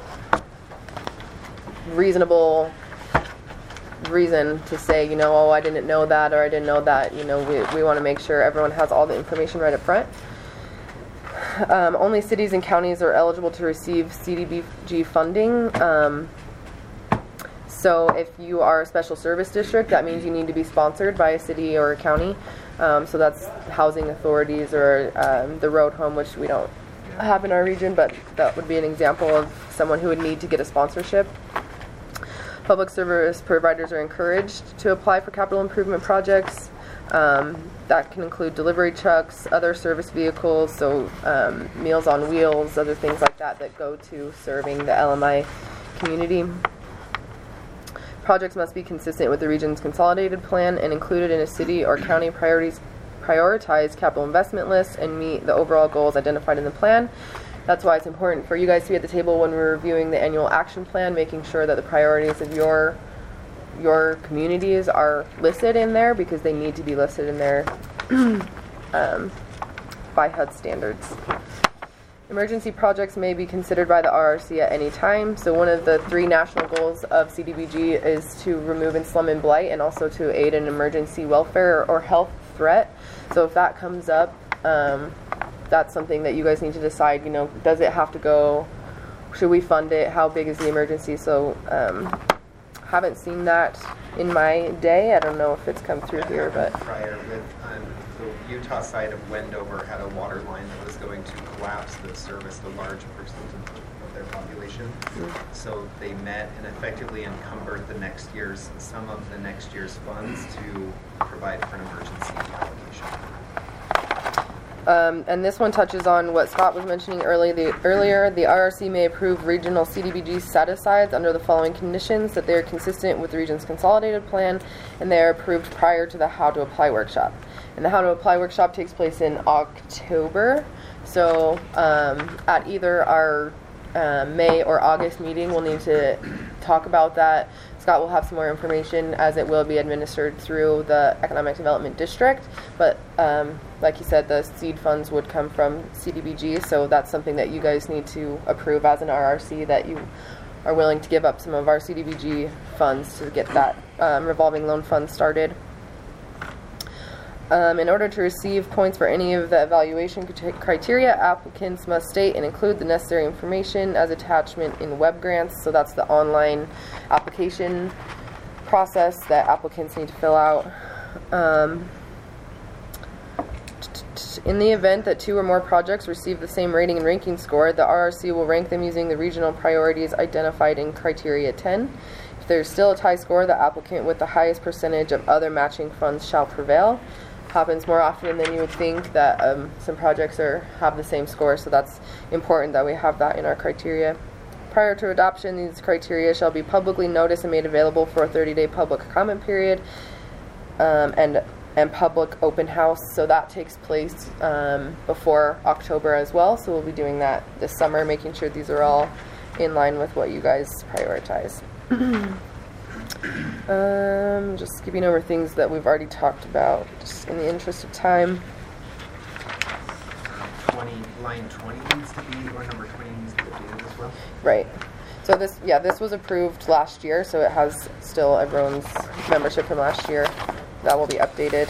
reasonable reason to say, oh, I didn't know that, or I didn't know that. We want to make sure everyone has all the information right up front. Only cities and counties are eligible to receive CDBG funding. So if you are a special service district, that means you need to be sponsored by a city or a county. So that's housing authorities or the road home, which we don't have in our region, but that would be an example of someone who would need to get a sponsorship. Public service providers are encouraged to apply for capital improvement projects. That can include delivery trucks, other service vehicles, so Meals on Wheels, other things like that go to serving the LMI community. Projects must be consistent with the region's consolidated plan and included in a city or county prioritized capital investment list and meet the overall goals identified in the plan. That's why it's important for you guys to be at the table when we're reviewing the annual action plan, making sure that the priorities of your communities are listed in there, because they need to be listed in there by HUD standards. Emergency projects may be considered by the RRC at any time. So one of the 3 national goals of CDBG is to remove slum and blight, and also to aid in emergency welfare or health threat. So if that comes up, that's something that you guys need to decide, does it have to go? Should we fund it? How big is the emergency? So haven't seen that in my day. I don't know if it's come through here, but prior with the Utah side of Wendover had a water line that was going to collapse that serviced a large percentage of their population. So they met and effectively encumbered some of the next year's funds to provide for an emergency allocation. And this one touches on what Scott was mentioning earlier. The RRC may approve regional CDBG set-asides under the following conditions: that they are consistent with the region's consolidated plan, and they are approved prior to the How to Apply workshop. And the How to Apply workshop takes place in October. So at either our May or August meeting, we'll need to talk about that. Scott will have some more information, as it will be administered through the Economic Development District. But like he said, the seed funds would come from CDBG, so that's something that you guys need to approve as an RRC, that you are willing to give up some of our CDBG funds to get that revolving loan fund started. In order to receive points for any of the evaluation criteria, applicants must state and include the necessary information as attachment in web grants. So that's the online application process that applicants need to fill out. In the event that 2 or more projects receive the same rating and ranking score, the RRC will rank them using the regional priorities identified in criteria 10. If there is still a tie score, the applicant with the highest percentage of other matching funds shall prevail. happens more often than you would think, that some projects have the same score, so that's important that we have that in our criteria. Prior to adoption, these criteria shall be publicly noticed and made available for a 30-day public comment period, and public open house. So that takes place before October as well. So we'll be doing that this summer, making sure these are all in line with what you guys prioritize. Just skipping over things that we've already talked about, just in the interest of time. Line 20 needs to be, or number 20 needs to be updated as well. Right. So this was approved last year, so it has still everyone's membership from last year. That will be updated.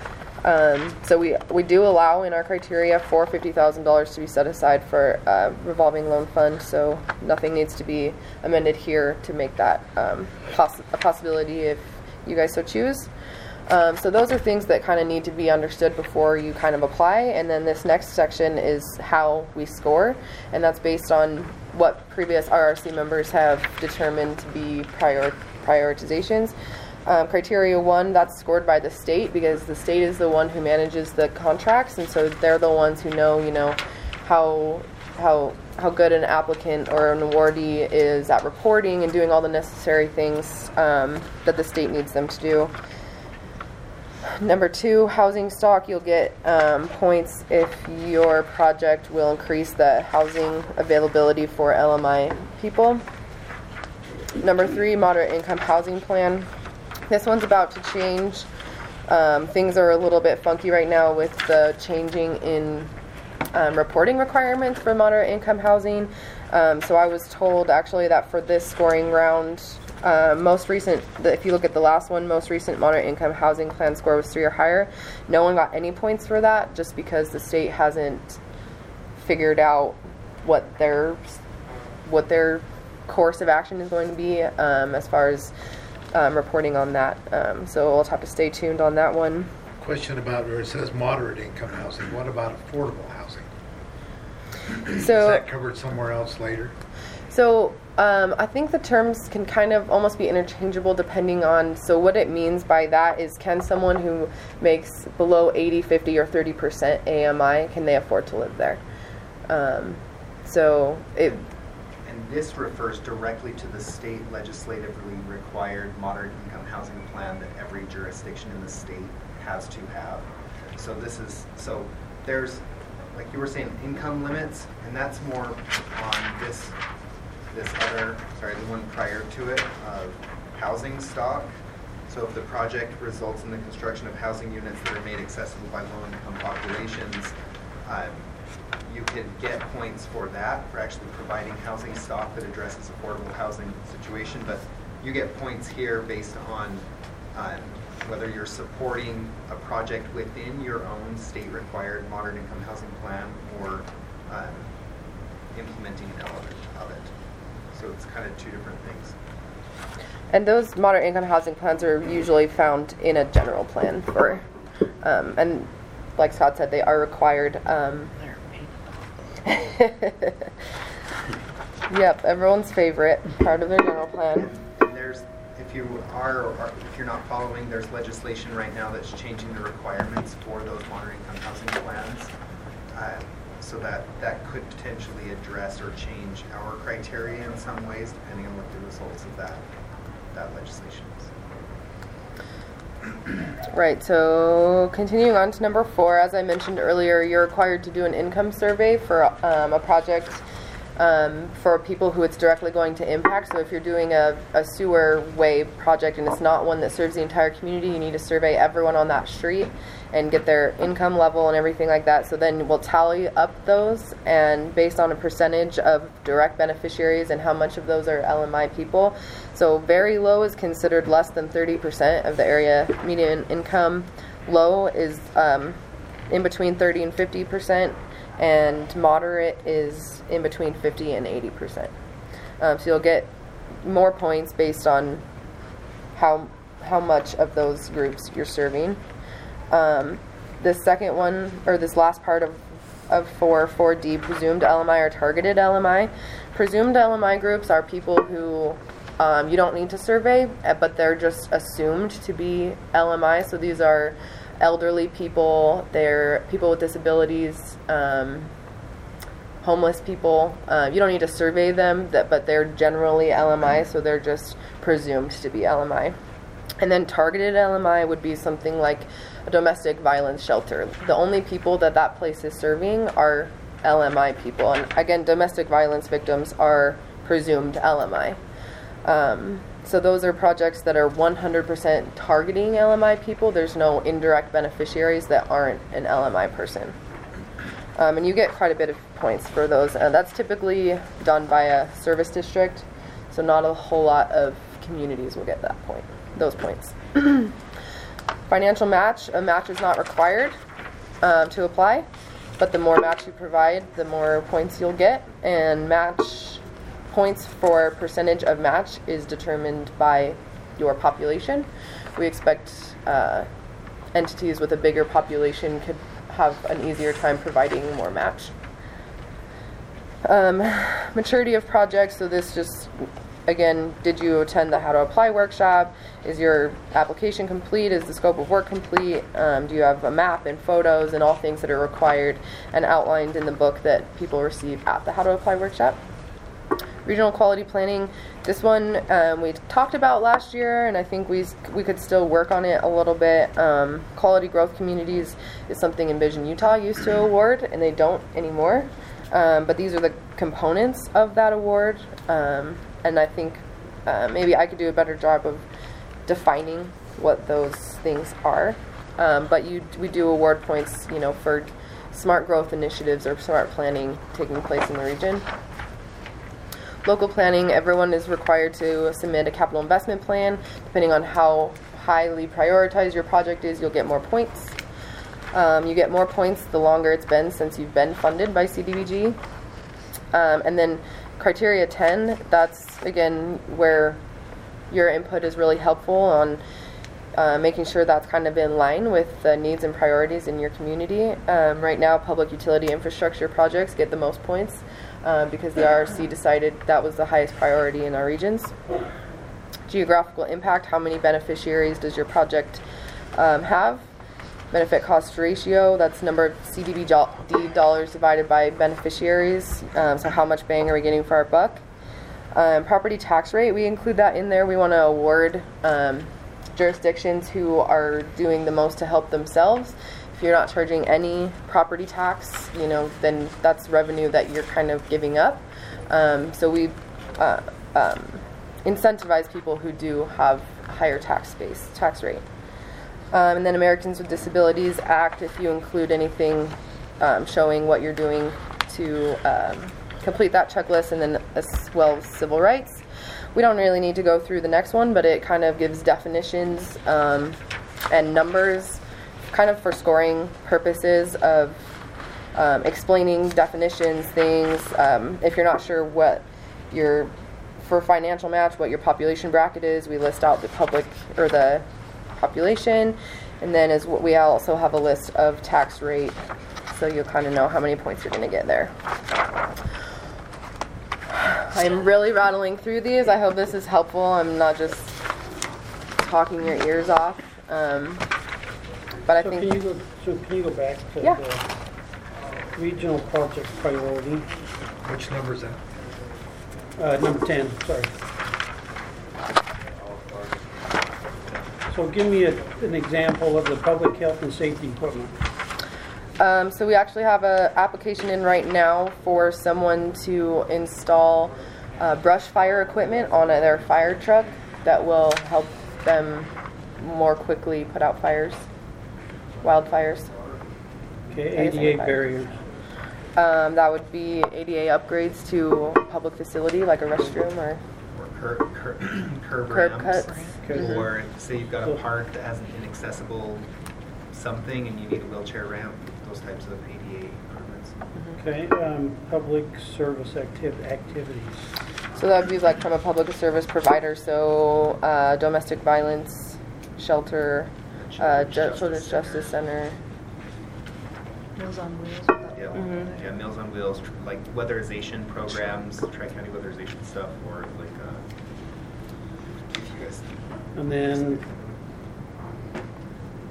So we do allow in our criteria for $50,000 to be set aside for revolving loan fund. So nothing needs to be amended here to make that a possibility if you guys so choose. So those are things that kind of need to be understood before you kind of apply. And then this next section is how we score, and that's based on what previous RRC members have determined to be prioritizations. Criteria 1, that's scored by the state, because the state is the one who manages the contracts, and so they're the ones who know, how good an applicant or an awardee is at reporting and doing all the necessary things that the state needs them to do. Number 2, housing stock. You'll get points if your project will increase the housing availability for LMI people. Number 3, moderate income housing plan. This one's about to change. Things are a little bit funky right now with the changing in reporting requirements for moderate income housing. So I was told actually that for this scoring round, if you look at the last one, most recent moderate income housing plan score was 3 or higher. No one got any points for that, just because the state hasn't figured out what their course of action is going to be as far as reporting on that. So we'll have to stay tuned on that one. Question about where it says moderate income housing. What about affordable housing? Is that covered somewhere else later? So I think the terms can kind of almost be interchangeable depending on, so what it means by that is, can someone who makes below 80, 50, or 30% AMI, can they afford to live there? And this refers directly to the state legislatively required moderate income housing plan that every jurisdiction in the state has to have. So there's, like you were saying, income limits, and that's more on this other, the one prior to it, of housing stock. So if the project results in the construction of housing units that are made accessible by low-income populations, you could get points for that, for actually providing housing stock that addresses affordable housing situation. But you get points here based on whether you're supporting a project within your own state-required moderate income housing plan or implementing an element of it. So it's kind of two different things. And those moderate income housing plans are usually found in a general plan for, and like Scott said, they are required. Yep, everyone's favorite part of their general plan. And if you're not following, there's legislation right now that's changing the requirements for those moderate income housing plans, so that could potentially address or change our criteria in some ways, depending on what the results of that legislation is. Right, so continuing on to number 4, as I mentioned earlier, you're required to do an income survey for a project for people who it's directly going to impact. So if you're doing a sewer way project and it's not one that serves the entire community, you need to survey everyone on that street and get their income level and everything like that. So then we'll tally up those, and based on a percentage of direct beneficiaries and how much of those are LMI people. So very low is considered less than 30% of the area median income. Low is in between 30 and 50%, and moderate is in between 50 and 80%. So you'll get more points based on how much of those groups you're serving. This second one, or this last part of 4D, presumed LMI or targeted LMI. Presumed LMI groups are people who you don't need to survey, but they're just assumed to be LMI. So these are elderly people, they're people with disabilities, homeless people. You don't need to survey them, but they're generally LMI, so they're just presumed to be LMI. And then targeted LMI would be something like a domestic violence shelter. The only people that place is serving are LMI people. And again, domestic violence victims are presumed LMI. So those are projects that are 100% targeting LMI people. There's no indirect beneficiaries that aren't an LMI person. And you get quite a bit of points for those. That's typically done by a service district, so not a whole lot of communities will get those points. Financial match. A match is not required to apply, but the more match you provide, the more points you'll get. And match points for percentage of match is determined by your population. We expect entities with a bigger population could have an easier time providing more match. Maturity of projects. So this just, again, did you attend the How to Apply workshop? Is your application complete? Is the scope of work complete? Do you have a map and photos and all things that are required and outlined in the book that people receive at the How to Apply workshop? Regional quality planning. This one we talked about last year, and I think we could still work on it a little bit. Quality growth communities is something Envision Utah used to award, and they don't anymore. But these are the components of that award, and I think maybe I could do a better job of defining what those things are. But we do award points, for smart growth initiatives or smart planning taking place in the region. Local planning, everyone is required to submit a capital investment plan. Depending on how highly prioritized your project is, you'll get more points. You get more points the longer it's been since you've been funded by CDBG. And then criteria 10, that's again where your input is really helpful on making sure that's kind of in line with the needs and priorities in your community. Right now, public utility infrastructure projects get the most points because the RRC decided that was the highest priority in our regions. Geographical impact, how many beneficiaries does your project have? Benefit cost ratio, that's number of CDBG dollars divided by beneficiaries. So how much bang are we getting for our buck? Property tax rate, we include that in there. We want to award jurisdictions who are doing the most to help themselves. If you're not charging any property tax, then that's revenue that you're kind of giving up. So we incentivize people who do have higher tax rate. And then Americans with Disabilities Act, if you include anything showing what you're doing to complete that checklist, and then as well as civil rights. We don't really need to go through the next one, but it kind of gives definitions and numbers kind of for scoring purposes of explaining definitions, things. If you're not sure for financial match, what your population bracket is, we list out the public or the population, and then we also have a list of tax rate, so you'll kind of know how many points you're going to get there. I'm really rattling through these. I hope this is helpful. I'm not just talking your ears off. But I think. Can you go back to the regional project priority? Which number is that? Number 10. Sorry. So give me an example of the public health and safety equipment. So we actually have an application in right now for someone to install brush fire equipment on their fire truck that will help them more quickly put out wildfires. Okay, ADA barriers. That would be ADA upgrades to a public facility like a restroom or curb cuts. Okay. Or say you've got a park that has an inaccessible something and you need a wheelchair ramp, those types of ADA improvements. Okay, public service activities. So that would be like from a public service provider, so domestic violence shelter, Children's Justice Center. Meals on Wheels. Yeah, yeah, Meals on Wheels, like weatherization programs, Tri-County weatherization stuff, or like, if you guys. And then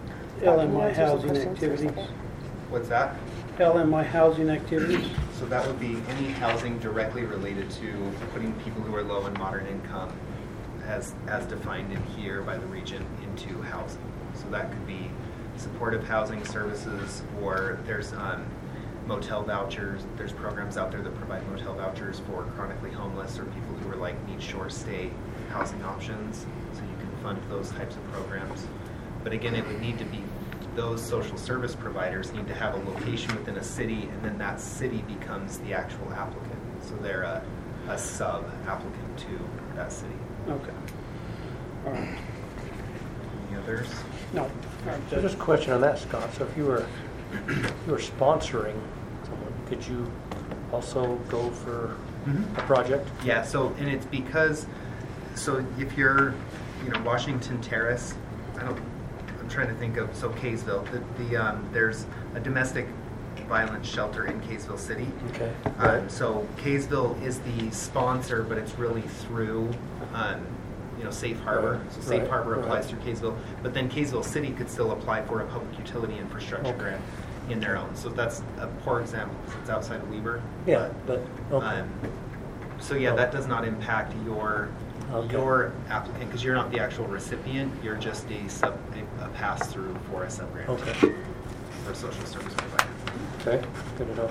Scott, can you LMI answer some housing questions for a activities. second? What's that? LMI housing activities. So that would be any housing directly related to putting people who are low and moderate income as defined in here by the region into housing. So that could be supportive housing services, or there's motel vouchers. There's programs out there that provide motel vouchers for chronically homeless or people who are like need short stay housing options. So you can fund those types of programs. But again, it would need to be those social service providers need to have a location within a city, and then that city becomes the actual applicant. So they're a sub-applicant to that city. Okay. All right. Any others? No. All right, So just a question on that, Scott. So if you were sponsoring someone, could you also go for a project? Yeah, so, and it's because, so if you're, Washington Terrace, I'm trying to think of, so Kaysville, there's a domestic violence shelter in Kaysville City. Okay. So Kaysville is the sponsor, but it's really through, Safe Harbor. Right. So Safe Right. Harbor applies Right. through Kaysville, but then Kaysville City could still apply for a public utility infrastructure Okay. grant in their own. So that's a poor example, 'cause it's outside of Weber. Yeah, but, okay. So yeah, that does not impact your applicant, because you're not the actual recipient. You're just a pass through for a sub grant Okay. for a social service provider. Okay, good to know.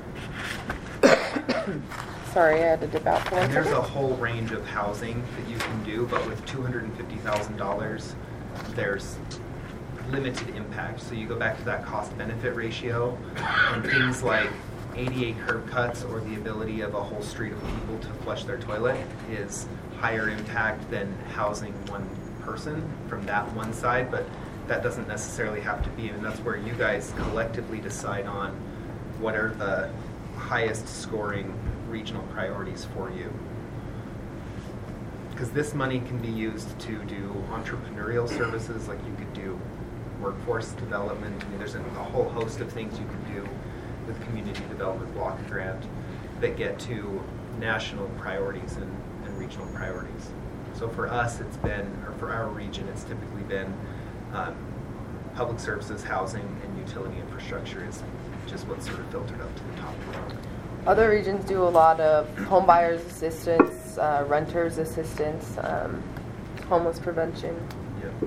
Sorry, I had to dip out for one And there's a second. whole range of housing that you can do, but with $250,000, there's limited impact. So you go back to that cost-benefit ratio, and things like ADA curb cuts or the ability of a whole street of people to flush their toilet is higher impact than housing one person from that one side, but that doesn't necessarily have to be, and that's where you guys collectively decide on what are the highest scoring regional priorities for you. Because this money can be used to do entrepreneurial services, like you could do workforce development. I mean, there's a whole host of things you can do with community development block grant that get to national priorities and regional priorities. So for us, it's been, or for our region, it's typically been public services, housing, and utility infrastructure is just what's sort of filtered up to the top. Other regions do a lot of home buyers assistance, renters assistance, homeless prevention. Yeah.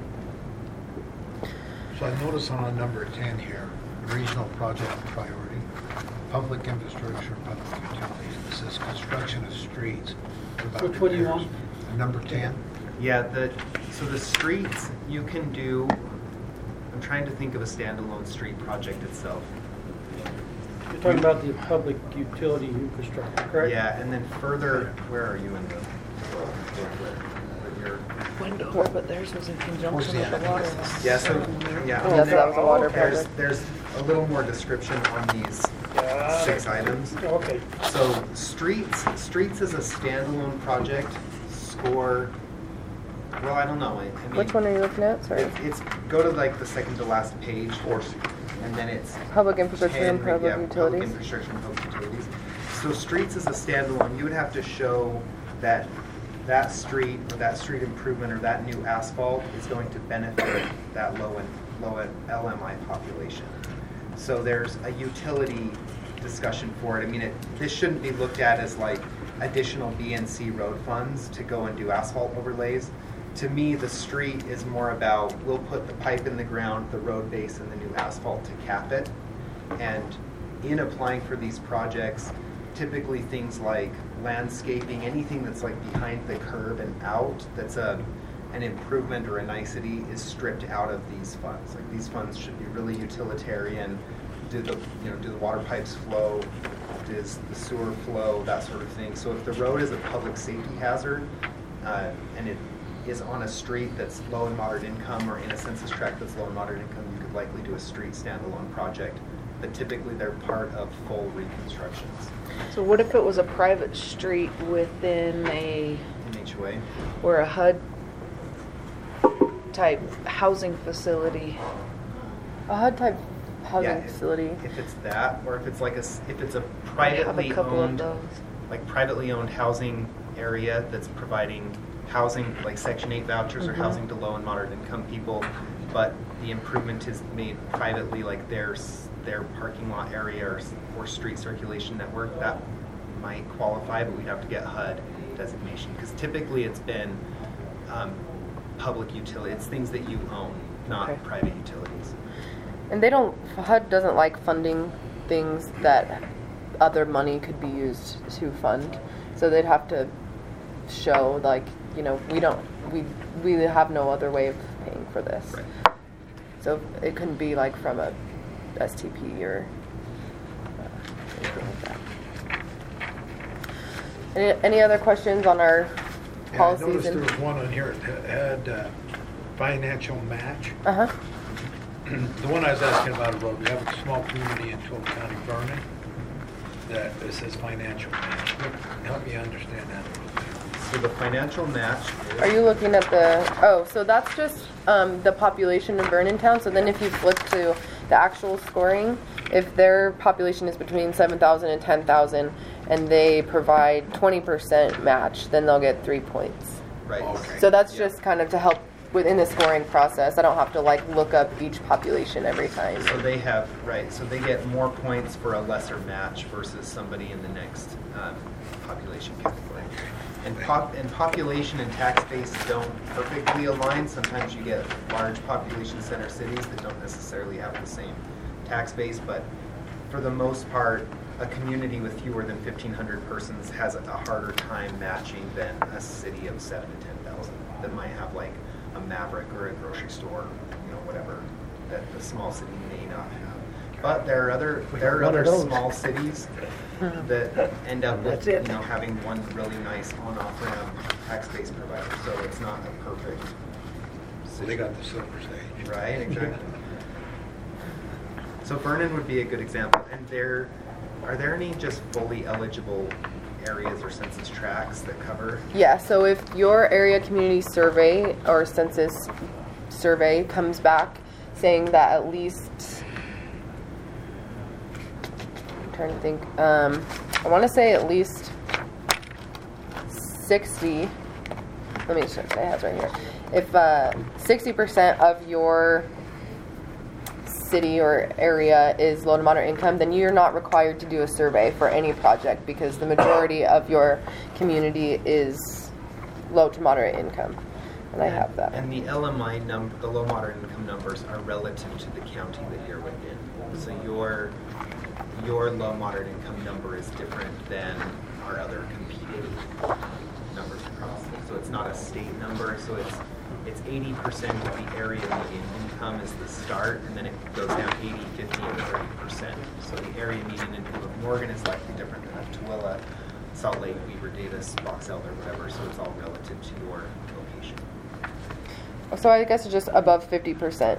So I notice on number 10 here, regional project priority, public infrastructure, public utilities. It says construction of streets. What about Which one do you repairs? want? Number 10. Yeah, so the streets you can do, I'm trying to think of a standalone street project itself. You're talking about the public utility infrastructure, correct? Yeah, and then further, where are you in the, your, Window, but theirs was in conjunction with the water. yeah, so, yeah. Oh, yes, that was a water project. There's a little more description on these 6 items. Okay. So streets is a standalone project, score, well, I don't know. I mean, Which one are you looking at? Sorry. It's, go to like the second to last page, and then it's Public infrastructure and public Public utilities. infrastructure and public utilities. So streets is a standalone. You would have to show that that street or that street improvement or that new asphalt is going to benefit that low LMI population. So there's a utility discussion for it. I mean, this shouldn't be looked at as like additional BNC road funds to go and do asphalt overlays. To me, the street is more about, we'll put the pipe in the ground, the road base, and the new asphalt to cap it. And in applying for these projects, typically things like landscaping, anything that's like behind the curb and out, that's an improvement or a nicety, is stripped out of these funds. Like, these funds should be really utilitarian. Do the water pipes flow? Does the sewer flow? That sort of thing. So if the road is a public safety hazard, and it is on a street that's low and moderate income, or in a census tract that's low and moderate income, you could likely do a street standalone project. But typically they're part of full reconstructions. So what if it was a private street within a, MHOA. or a HUD type housing facility? A HUD type housing Yeah, facility. If it's that, or if it's like if it's a I have a privately couple of owned, those. like privately owned housing area that's providing housing, like Section 8 vouchers or housing to low and moderate income people, but the improvement is made privately, like their parking lot area or street circulation network, that might qualify, but we'd have to get HUD designation, because typically it's been public utility. It's things that you own, not Okay. private utilities. And HUD doesn't like funding things that other money could be used to fund. So they'd have to show, like, you know, we have no other way of paying for this. Right. So it couldn't be like from a STP or anything like that. Any other questions on our Yeah, I policies? noticed there was one on here that had financial match. Uh-huh. The one I was asking about, we have a small community in Tula County, Vernon, that it says financial match. Help me understand that a little bit. So the financial match is... Are you looking at so that's just the population of Vernon Town. So then if you flip to the actual scoring, if their population is between 7,000 and 10,000 and they provide 20% match, then they'll get 3 points. Right. Okay. So that's Yeah. just kind of to help within the scoring process. I don't have to like look up each population every time. So they have, right, so they get more points for a lesser match versus somebody in the next population category. And population and tax base don't perfectly align. Sometimes you get large population center cities that don't necessarily have the same tax base, but for the most part, a community with fewer than 1,500 persons has a harder time matching than a city of 7,000 to 10,000 that might have like a Maverick or a grocery store, you know, whatever, that the small city may not have. But there are other small cities that end up with, you know, having one really nice on-off ramp tax base provider. So it's not a perfect So they got the silver stage. right, exactly. So Vernon would be a good example. And are there any just fully eligible areas or census tracts that cover? Yeah, so if your area community survey or census survey comes back saying that at least, I'm trying to think, I want to say at least 60, let me check, I have it right here. If 60% of your city or area is low to moderate income, then you're not required to do a survey for any project because the majority of your community is low to moderate income. And I have that. And the LMI number, the low moderate income numbers, are relative to the county that you're within. So your low moderate income number is different than our other competing numbers across. So it's not a state number. So it's 80% of the area median income is the start, and then it goes down 80, 50, and 30%. So the area median income of Morgan is likely different than of Tooele, Salt Lake, Weaver, Davis, Box Elder, whatever. So it's all relative to your location. So I guess it's just above 50%.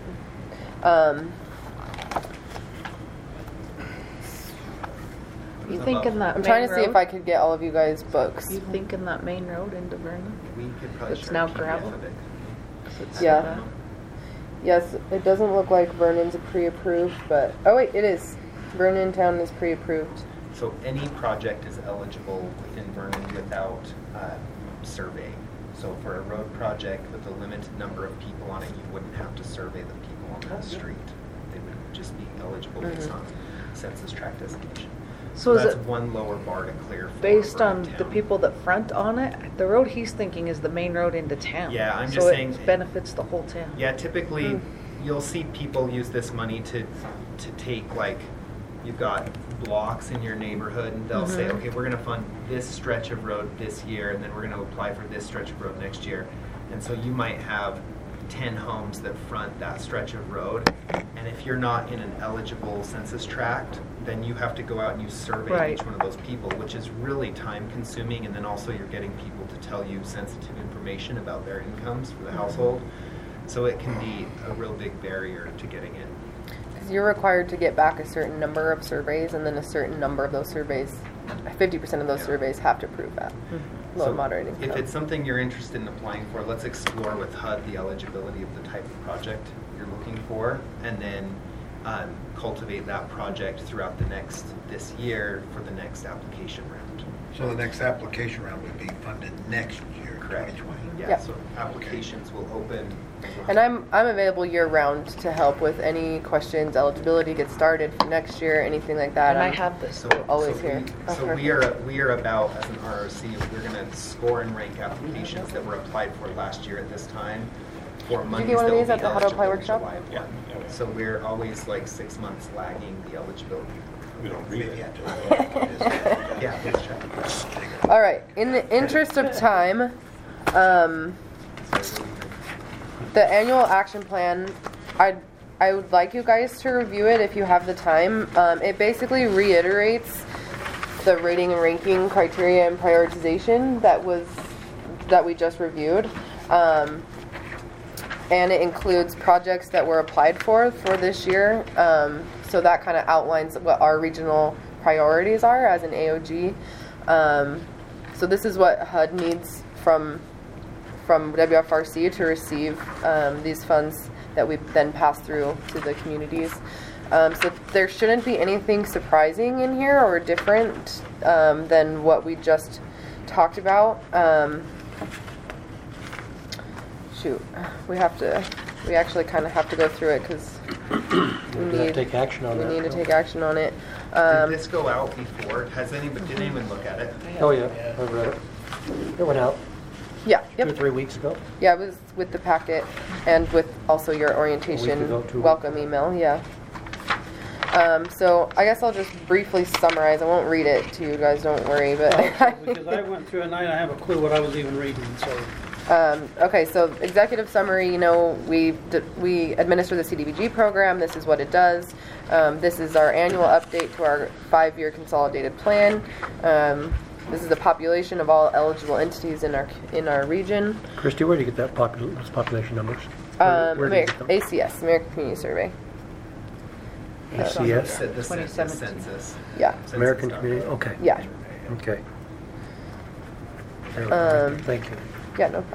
You thinking that I'm main trying to see road? if I could get all of you guys books. You thinking that main road into Vernon? We could probably It's share now a PDF gravel? of it. It's Yeah. that. Yes, it doesn't look like Vernon's pre-approved, but oh wait, it is. Vernon Town is pre-approved. So any project is eligible within Vernon without survey. So for a road project with a limited number of people on it, you wouldn't have to survey the people on that street. They would just be eligible based on census tract designation. So is that's it one lower bar to clear for based on Vernon the Town. people that front on it? The road he's thinking is the main road into town. Yeah, I'm so just saying- it benefits the whole town. Yeah, typically you'll see people use this money to take, like, you've got blocks in your neighborhood and they'll say, okay, we're going to fund this stretch of road this year and then we're going to apply for this stretch of road next year. And so you might have 10 homes that front that stretch of road. And if you're not in an eligible census tract, then you have to go out and you survey Right. each one of those people, which is really time consuming. And then also you're getting people to tell you sensitive information about their incomes for the household. So it can be a real big barrier to getting in. Because you're required to get back a certain number of surveys, and then a certain number of those surveys, 50% of those Yeah. surveys have to prove that. Low So to moderate income. if it's something you're interested in applying for, let's explore with HUD the eligibility of the type of project you're looking for, and then cultivate that project throughout this year for the next application round. So the next application round would be funded next year. Correct. 2020. Yeah, Yeah. so applications will open. And I'm available year round to help with any questions, eligibility, get started for next year, anything like that. And I I'm have this. So always so here. We, so we are about, as an ROC, we're going to score and rank applications that were applied for last year at this time for Did monies you get one of that will these be at the How to Apply eligible workshop? July 1. So we're always like 6 months lagging the eligibility. We don't read Maybe it. I Yeah, please check. All right. In the interest of time, the annual action plan, I would like you guys to review it if you have the time. It basically reiterates the rating and ranking criteria and prioritization that we just reviewed. And it includes projects that were applied for this year. So that kind of outlines what our regional priorities are as an AOG. So this is what HUD needs from WFRC to receive these funds that we then pass through to the communities. So there shouldn't be anything surprising in here or different than what we just talked about. We actually kind of have to go through it because We have to take action on that. we need to take action on it. Did this go out before? Did anyone look at it? Oh, yeah, I've read it. It went out Yeah, 2 or yep. 3 weeks ago. Yeah, it was with the packet and with also your ago, orientation 2 weeks. welcome email, yeah. So I guess I'll just briefly summarize. I won't read it to you guys, don't worry, but Because I went through it and I don't have a clue what I was even reading, so. okay, so executive summary, we administer the CDBG program. This is what it does. This is our annual update to our 5-year consolidated plan. This is the population of all eligible entities in our region. Christy, where do you get that those population numbers? Where do you get them? ACS, American Community Survey. ACS? The 2017. census. Yeah, American Census.gov. Community, okay. yeah, Okay. Thank you. yeah, no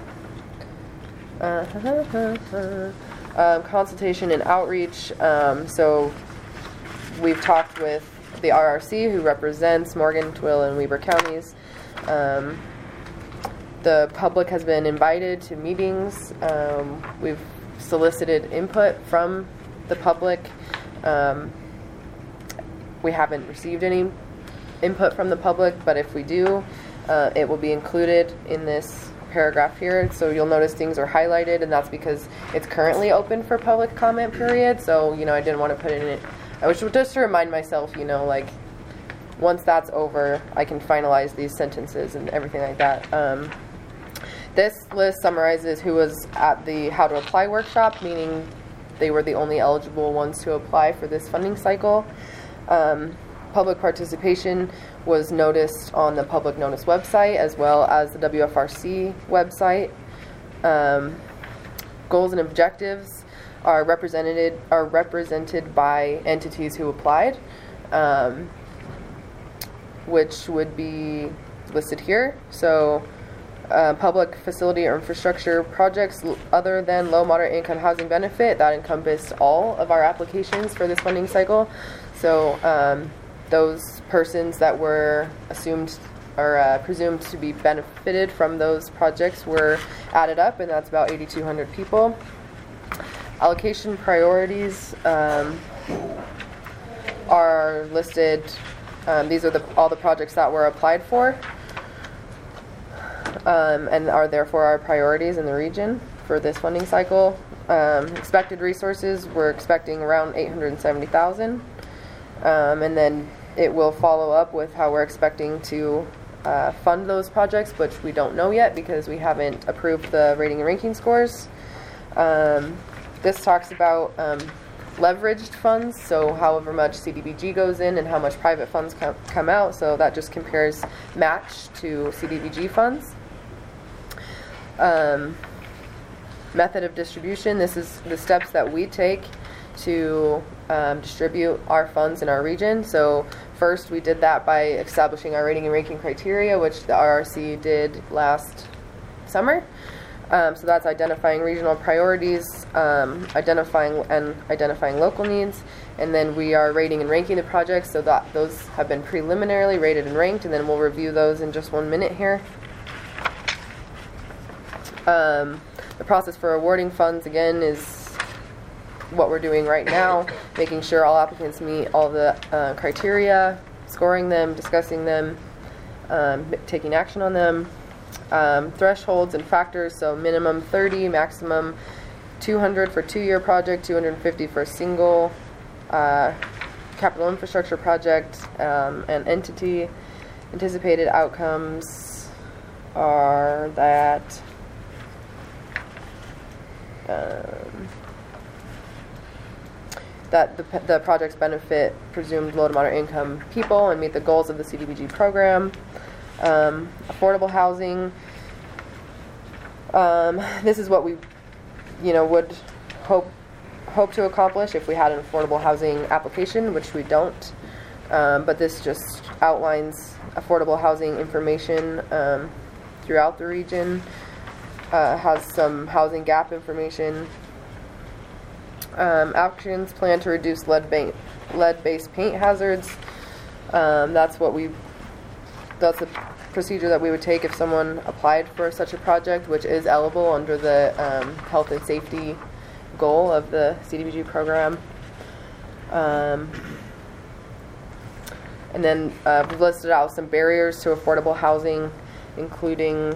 problem. Consultation and outreach. So we've talked with the RRC, who represents Morgan, Twill, and Weber counties. The public has been invited to meetings. We've solicited input from the public. We haven't received any input from the public, but if we do, it will be included in this paragraph here. So you'll notice things are highlighted, and that's because it's currently open for public comment period. So, I didn't want to put it in it. I was just to remind myself, like, once that's over, I can finalize these sentences and everything like that. This list summarizes who was at the How to Apply workshop, meaning they were the only eligible ones to apply for this funding cycle. Public participation was noticed on the public notice website as well as the WFRC website. Goals and objectives are represented by entities who applied, which would be listed here. So public facility or infrastructure projects other than low moderate income housing benefit, that encompassed all of our applications for this funding cycle. So those persons that were assumed or presumed to be benefited from those projects were added up, and that's about 8,200 people. Allocation priorities are listed. These are all the projects that were applied for and are therefore our priorities in the region for this funding cycle. Expected resources, we're expecting around 870,000. And then it will follow up with how we're expecting to fund those projects, which we don't know yet because we haven't approved the rating and ranking scores. This talks about leveraged funds, so however much CDBG goes in and how much private funds come out, so that just compares match to CDBG funds. Method of distribution, this is the steps that we take to distribute our funds in our region. So first we did that by establishing our rating and ranking criteria, which the RRC did last summer. So that's identifying regional priorities, identifying local needs, and then we are rating and ranking the projects so that those have been preliminarily rated and ranked, and then we'll review those in just 1 minute here. The process for awarding funds, again, is what we're doing right now, making sure all applicants meet all the criteria, scoring them, discussing them, taking action on them. Thresholds and factors, so minimum 30, maximum 200 for 2-year project, 250 for a single capital infrastructure project, and entity. Anticipated outcomes are that that the projects benefit presumed low to moderate income people and meet the goals of the CDBG program. Affordable housing. This is what we, would hope to accomplish if we had an affordable housing application, which we don't. But this just outlines affordable housing information throughout the region. Has some housing gap information. Actions plan to reduce lead-based paint hazards. That's a procedure that we would take if someone applied for such a project, which is eligible under the health and safety goal of the CDBG program. And then we've listed out some barriers to affordable housing, including,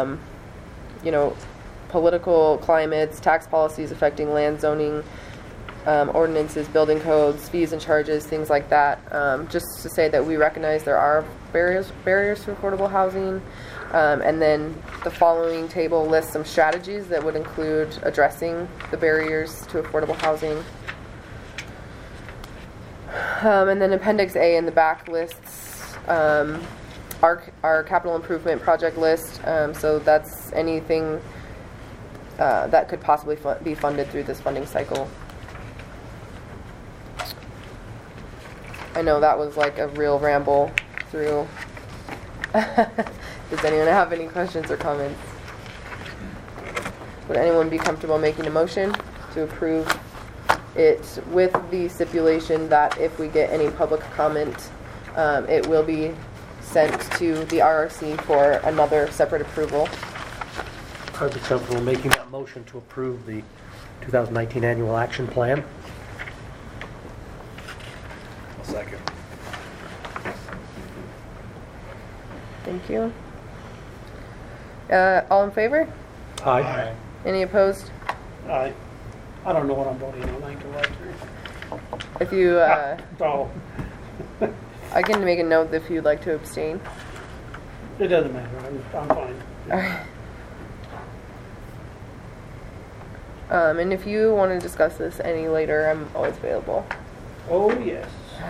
political climates, tax policies affecting land zoning, ordinances, building codes, fees and charges, things like that. Just to say that we recognize there are barriers to affordable housing. And then the following table lists some strategies that would include addressing the barriers to affordable housing. And then Appendix A in the back lists our capital improvement project list. So that's anything that could possibly be funded through this funding cycle. I know that was like a real ramble through. Does anyone have any questions or comments? Would anyone be comfortable making a motion to approve it with the stipulation that if we get any public comment, it will be sent to the RRC for another separate approval? I'd be comfortable making that motion to approve the 2019 annual action plan. I'll second. Thank you. All in favor? Aye. Any opposed? I don't know what I'm voting on. I can write here. If you, Oh, I can make a note if you'd like to abstain. it doesn't matter. I'm fine. Alright. And if you want to discuss this any later, I'm always available. Oh, yes.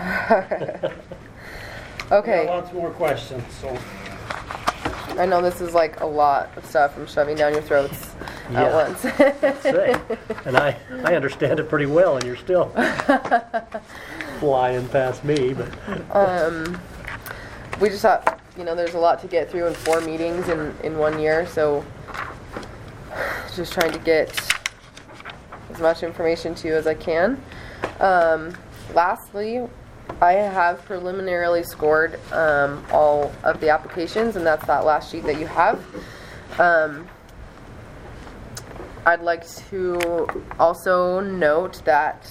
Okay. Got lots more questions, so. I know this is like a lot of stuff I'm shoving down your throats at once. Say. And I understand it pretty well, and you're still flying past me. But We just thought, there's a lot to get through in 4 meetings in 1 year, so just trying to get as much information to you as I can. Lastly, I have preliminarily scored all of the applications, and that's that last sheet that you have. I'd like to also note that,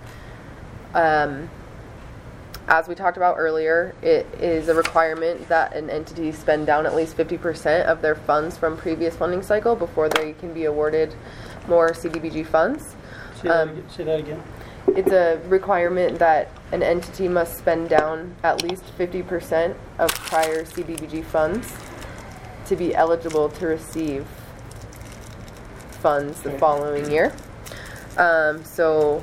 as we talked about earlier, it is a requirement that an entity spend down at least 50% of their funds from previous funding cycle before they can be awarded more CDBG funds. Say that again. It's a requirement that an entity must spend down at least 50% of prior CDBG funds to be eligible to receive funds the following year. So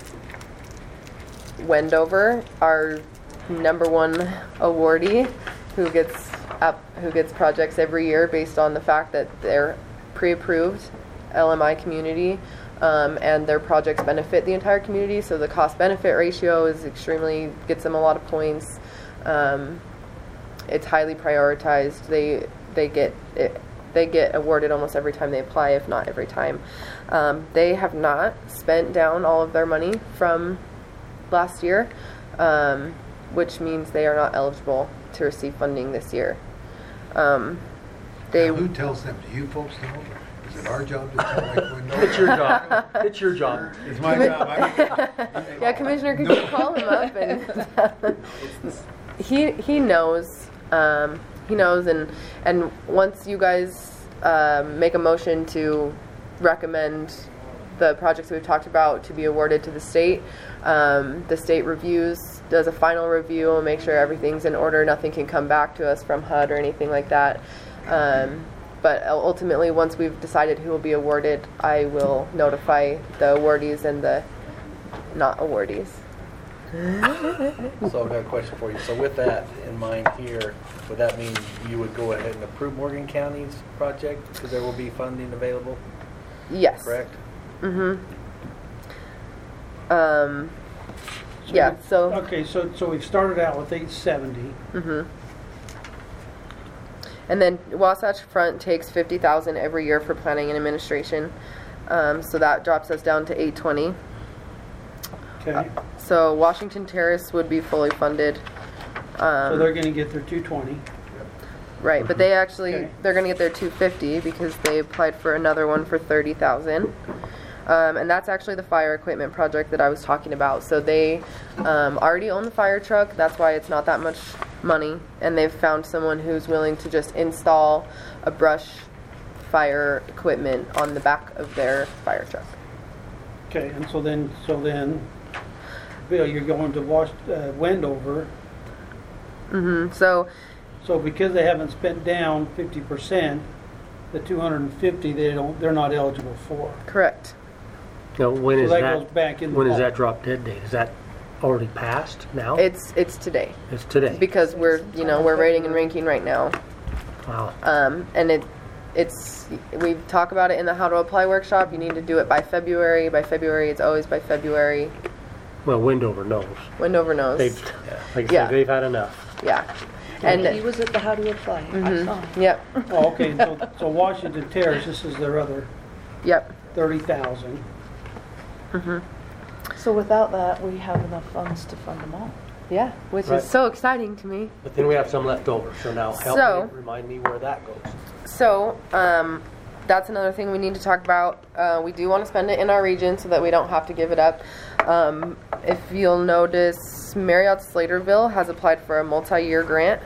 Wendover, our #1 awardee, who gets projects every year based on the fact that they're pre-approved LMI community, and their projects benefit the entire community, so the cost-benefit ratio gets them a lot of points. It's highly prioritized. They get awarded almost every time they apply, if not every time. They have not spent down all of their money from last year, which means they are not eligible to receive funding this year. Now, who tells them? Do you folks know? Is Is it our job to tell like when no? It's your job. It's your job. It's my job. Yeah, Commissioner, could you call him up and he knows. He knows, and once you guys make a motion to recommend the projects we've talked about to be awarded to the state reviews, does a final review and make sure everything's in order. Nothing can come back to us from HUD or anything like that. But ultimately, once we've decided who will be awarded, I will notify the awardees and the not awardees. So I've got a question for you. So with that in mind here, would that mean you would go ahead and approve Morgan County's project because there will be funding available? Yes. Correct? Mm-hmm. Yeah, so... Okay, so we've started out with 870. Mm-hmm. And then Wasatch Front takes $50,000 every year for planning and administration. So that drops us down to 820. Okay, So Washington Terrace would be fully funded. so they're gonna get their 220. Right, but they actually, Okay. they're going to get their 250 because they applied for another one for 30,000. And that's actually the fire equipment project that I was talking about. So they already own the fire truck. That's why it's not that much money. And they've found someone who's willing to just install a brush fire equipment on the back of their fire truck. Okay, and so then, Bill, you're going to Wendover. Mm-hmm. So So because they haven't spent down 50%, the 250 they're not eligible for. correct. Now, when So is that that? goes back in the When is vault. that drop dead date? Is that already passed now? It's today It's today. because we're rating and ranking right now. Wow. And we talk about it in the how to apply workshop. You need to do it by February. By February, it's always by February. Well, Wendover knows. Wendover knows. They've, like I Yeah. said, they've had enough. Yeah. And And he was at the How to Apply. I mhm. saw him. Yep. Oh, okay, so Washington Terrace, this is their other Yep. 30,000. So without that, we have enough funds to fund them all. Yeah, which Right. is so exciting to me. But then we have some left over. So now help So- me, remind me where that goes. So, that's another thing we need to talk about. We do want to spend it in our region so that we don't have to give it up. If you'll notice, Marriott Slaterville has applied for a multi-year grant.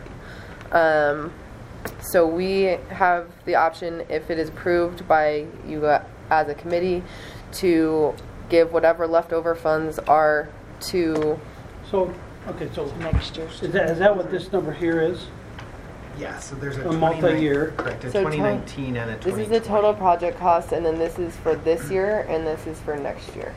So we have the option, if it is approved by you as a committee, to give whatever leftover funds are to, So, okay, so Next year's. is that what this number here is? Yeah, so there's a A multi-year. Correct, a So 2019 and a 2020. this is the total project cost, and then this is for this year, and this is for next year.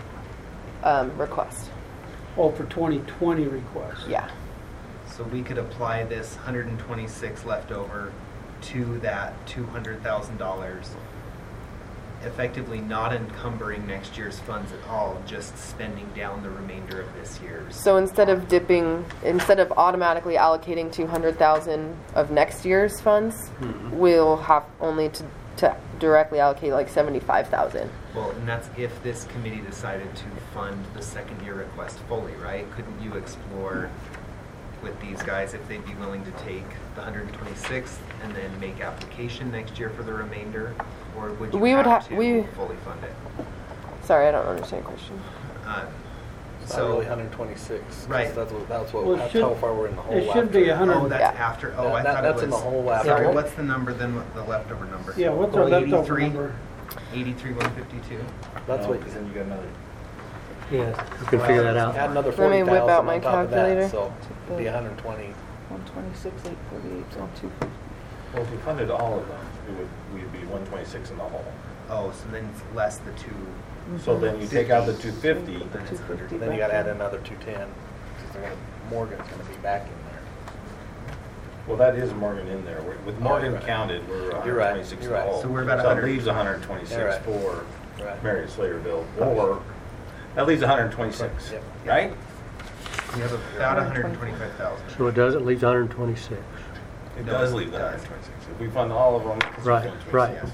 Request. Oh, for 2020 request. Yeah. So we could apply this 126 left over to that $200,000, effectively not encumbering next year's funds at all, just spending down the remainder of this year's. So instead of automatically allocating 200,000 of next year's funds, we'll have only to directly allocate like 75,000. Well, and that's if this committee decided to fund the second year request fully, right? Couldn't you explore with these guys if they'd be willing to take the 126th and then make application next year for the remainder? Or would you We would have ha- to we- fully fund it? Sorry, I don't understand your question. It's not really 126. 'cause Right. That's Well, it that's should- how far we're in the hole. it should be after. 100. Oh, that's Yeah. after, oh, I That- thought it was. that's in the whole after. Sorry, What- what's the number then, the leftover number? Yeah, what's our Oh, leftover 83? number? 83,152? That's what. Because then you got another. Yeah, you can figure that out. Add another Let me 40,000 whip out my on top of calculator. that, so it'd be 120. 126, 848, so 250. Well, if we funded all of them, we'd be 126 in the hole. Oh, so then it's less the two. So then you take out the 250. Then it's 100. Then you gotta add another 210. 'Cause they're Morgan's gonna be back in there. Well, that is Morgan in there. With Morgan you're right. counted, we're You're right, 126 in you're the right. hole. So we're about So 100. that leaves 126 You're right. for Right. Marriott Slaterville, or that leaves 126, Yep. right? We have about 125,000. So it does, it leaves 126. It No, does it leave does. 126. If we fund all of them, it's Right, 126. right. Yes.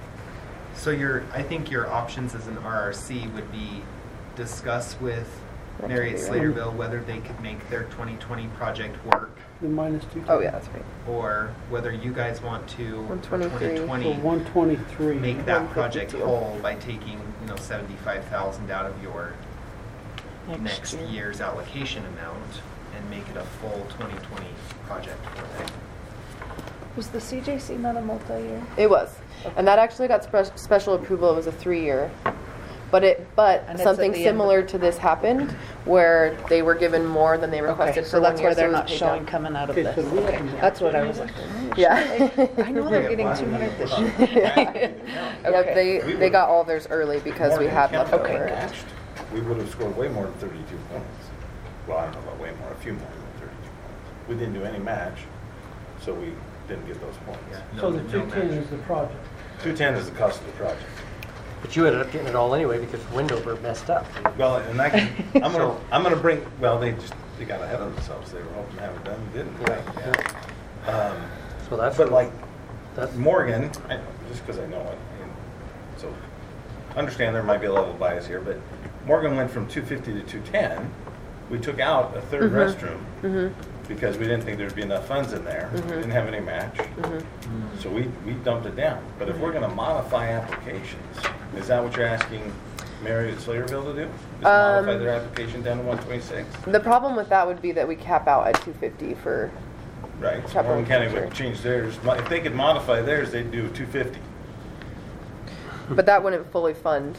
So I think your options as an RRC would be discuss with Marriott Slaterville, whether they could make their 2020 project work, The minus 2. Oh, yeah, that's right. or whether you guys want to, for 123. So 2020, 123. make that project 152. whole by taking, 75,000 out of your next year's allocation amount and make it a full 2020 project for them. Was the CJC not a multi-year? It was. And that actually got special approval. It was a 3-year. But And it's something at the end of- similar to this happened where they were given more than they requested Okay, for so that's 1 year. why they're it was not paid showing down. coming out of Okay, this. so we Okay, have- that's what I was like. Yeah. I know they're getting 200 this year. Yep, Okay. they got all of theirs early because we had Morgan County leftover. matched, we would have scored way more than 32 points. Well, I don't know about way more, a few more than 32 points. We didn't do any match, so we didn't get those points. Yeah. So No- the no 210 match. is the project. 210 is the cost of the project. But you ended up getting it all anyway because Wendover messed up. Well, and I'm gonna bring, well, they got ahead of themselves. They were hoping to have it done, didn't they? So that's. But like, That's Morgan, I know, just because I know it, and so understand there might be a level of bias here, but Morgan went from 250 to 210. We took out a third restroom because we didn't think there'd be enough funds in there. We didn't have any match, so we dumped it down. But if we're going to modify applications, is that what you're asking Marriott Slaterville to do? Is modify their application down to 126? The problem with that would be that we cap out at 250 for, Right. So Capital Morgan County would infrastructure. change theirs. If they could modify theirs, they'd do 250. but that wouldn't fully fund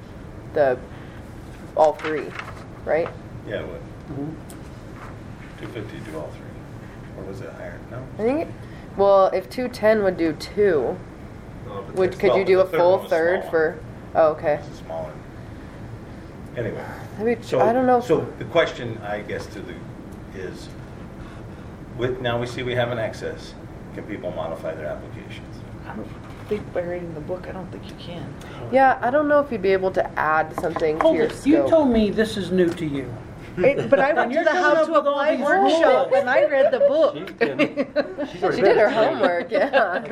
all 3, right? Yeah, it would. 250 to do all 3. Or was it higher? No? I think, well, if 210 would do 2, Oh, but could Well, you do a the third full one was third smaller. for, oh, okay. It's a smaller. Anyway. Maybe, So, I don't know. if- So the question, I guess, is, now we see we have an excess. Can people modify their applications? I don't think by reading the book, I don't think you can. Yeah, I don't know if you'd be able to add something to Hold your it, scope. you told me this is new to you. But I went to you're the coming How up to with all Apply these workshop rules. and I read the book. She's already She did her been- homework, yeah.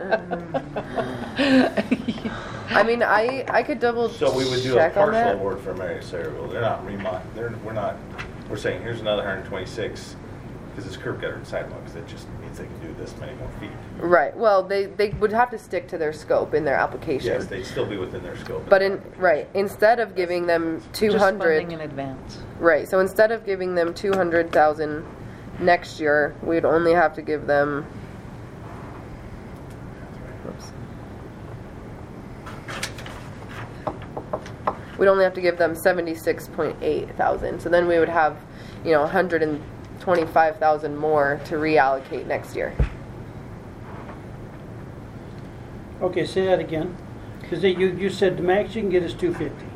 I mean, I could double check on So we would do a that. partial award for Marriott Slaterville. They're not we're saying here's another 126 because it's curb gutter and sidewalks. That just means they can do this many more feet. Right, well, they would have to stick to their scope in their application. Yes, they'd still be within their scope. But instead of giving them Just 200, funding in advance. right, so instead of giving them 200,000 next year, we'd only have to give them, oops. We'd only have to give them 76.8 thousand. So then we would have, 125,000 more to reallocate next year. Okay, say that again. Because you said the max you can get is 250.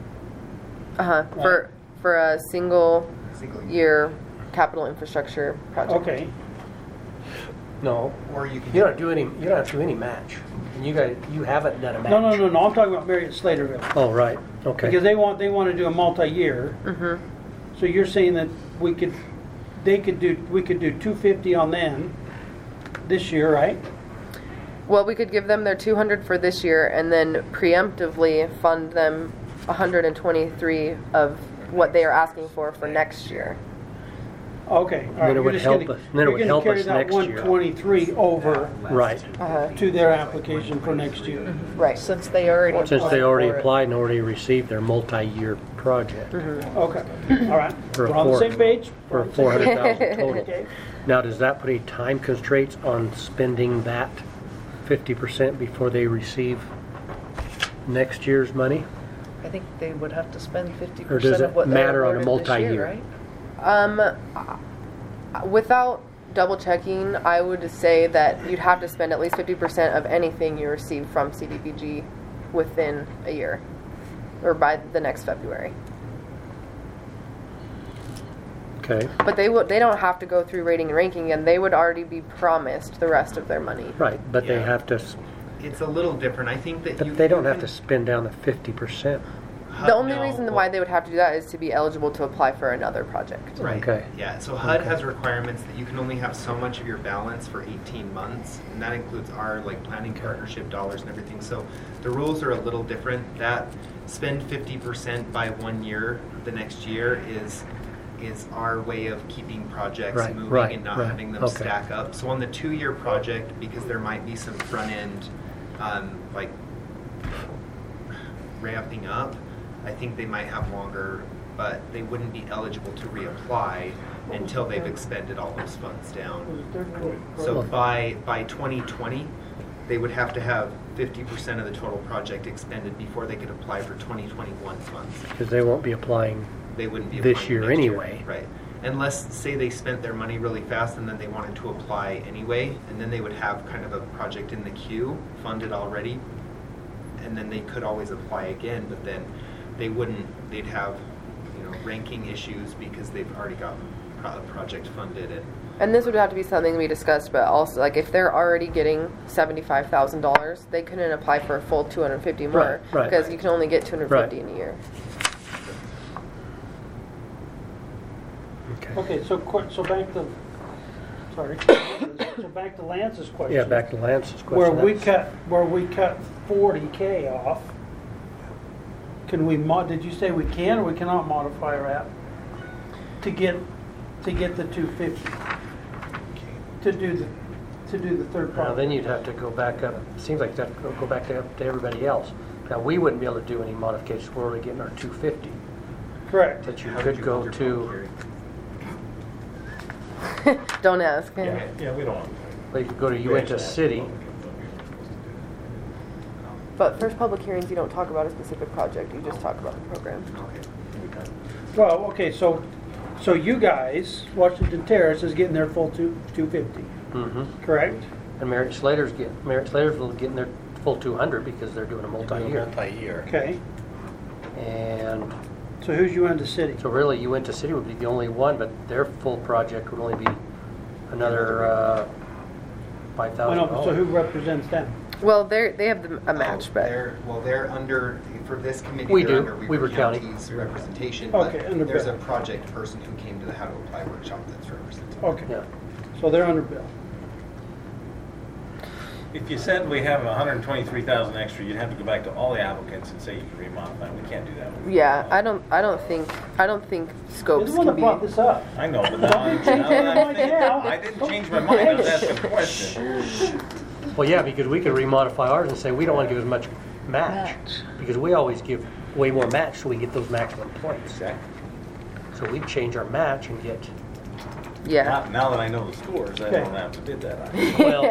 For a single Single year capital infrastructure project. Okay. No, Or you can. you don't have to do any match. And you haven't done a match. No, I'm talking about Marriott Slaterville. Oh, right, okay. Because they want to do a multi-year. So you're saying that we could do 250 on them this year, right? Well, we could give them their 200 for this year and then preemptively fund them 123 of what they are asking for next year. Okay. All right. Then it would help us- then it would help us next year. You're going to carry that 123 over Right, to their application for next year. Right. Since they already since they already for it. applied and already received their multi-year project Okay. All right. For a We're on the four- same page? for 400,000 total. Okay. Now, does that put any time constraints on spending that 50% before they receive next year's money? I think they would have to spend 50% Or does of it what they're matter on a awarded this year, multi-year? right? Without double checking, I would say that you'd have to spend at least 50% of anything you receive from CDBG within a year or by the next February. Okay, But they don't have to go through rating and ranking, and they would already be promised the rest of their money. right, but they Yeah. have to, It's a little different. I think that but they don't have to spend down the 50%. The only no, reason well- why they would have to do that is to be eligible to apply for another project. Right. Okay. Yeah, so HUD has requirements that you can only have so much of your balance for 18 months, and that includes our like planning partnership dollars and everything. So the rules are a little different. That spend 50% by 1 year the next year is our way of keeping projects Right, moving right, and not right. having them Okay. stack up. So on the 2-year project, because there might be some front end like ramping up, I think they might have longer, but they wouldn't be eligible to reapply until they've expended all those funds down. So by 2020, they would have to have 50% of the total project expended before they could apply for 2021 funds. Because they won't be applying. They wouldn't be This applying year next anyway. Right. Unless, say, they spent their money really fast and then they wanted to apply anyway, and then they would have kind of a project in the queue funded already, and then they could always apply again, but then they'd have, ranking issues because they've already got a project funded. And this would have to be something we discussed, but also, like, if they're already getting $75,000, they couldn't apply for a full 250 more, Right, right. because you can only get 250 Right. in a year. Okay, so back to, sorry, so back to Lance's question. Yeah, back to Lance's question. Where we cut 40K off, can we did you say we can or we cannot modify our app to get the 250 to do the third Now, project? then you'd have to go back up, it seems like that go back to everybody else. Now, we wouldn't be able to do any modifications, we're already getting our 250. Correct. But you could go to, Don't ask. Yeah, we don't want. well, you could go to Uinta City. But first public hearings, you don't talk about a specific project, you just talk about the program. Well, okay, so you guys, Washington Terrace is getting their full 250, Mm-hmm. correct? And Merritt Slater's getting their full 200 because they're doing a multi-year. Multi-year. Okay, And so who's Uinta City? so really, Uinta City would be the only one, but their full project would only be another I know, but so who $5,000. represents them? Well, they have a match, but They're under, for this committee, We they're do. under Weber Weber County. County's representation, Okay, but under there's Bill. a project person who came to the How to Apply workshop that's represented. Okay, Yeah. so they're under Bill. If you said we have 123,000 extra, you'd have to go back to all the applicants and say you can remodify. We can't do that. yeah, I don't think You're scopes the one can that be. brought this up. I know, but now I'm thinking, I didn't change my mind. I was asking a question. Well, yeah, because we could remodify ours and say we don't want to give as much match. Because we always give way more match so we get those maximum points. Exactly. So we'd change our match and get, Yeah. Now that I know the scores, I Okay. don't have to bid that. well,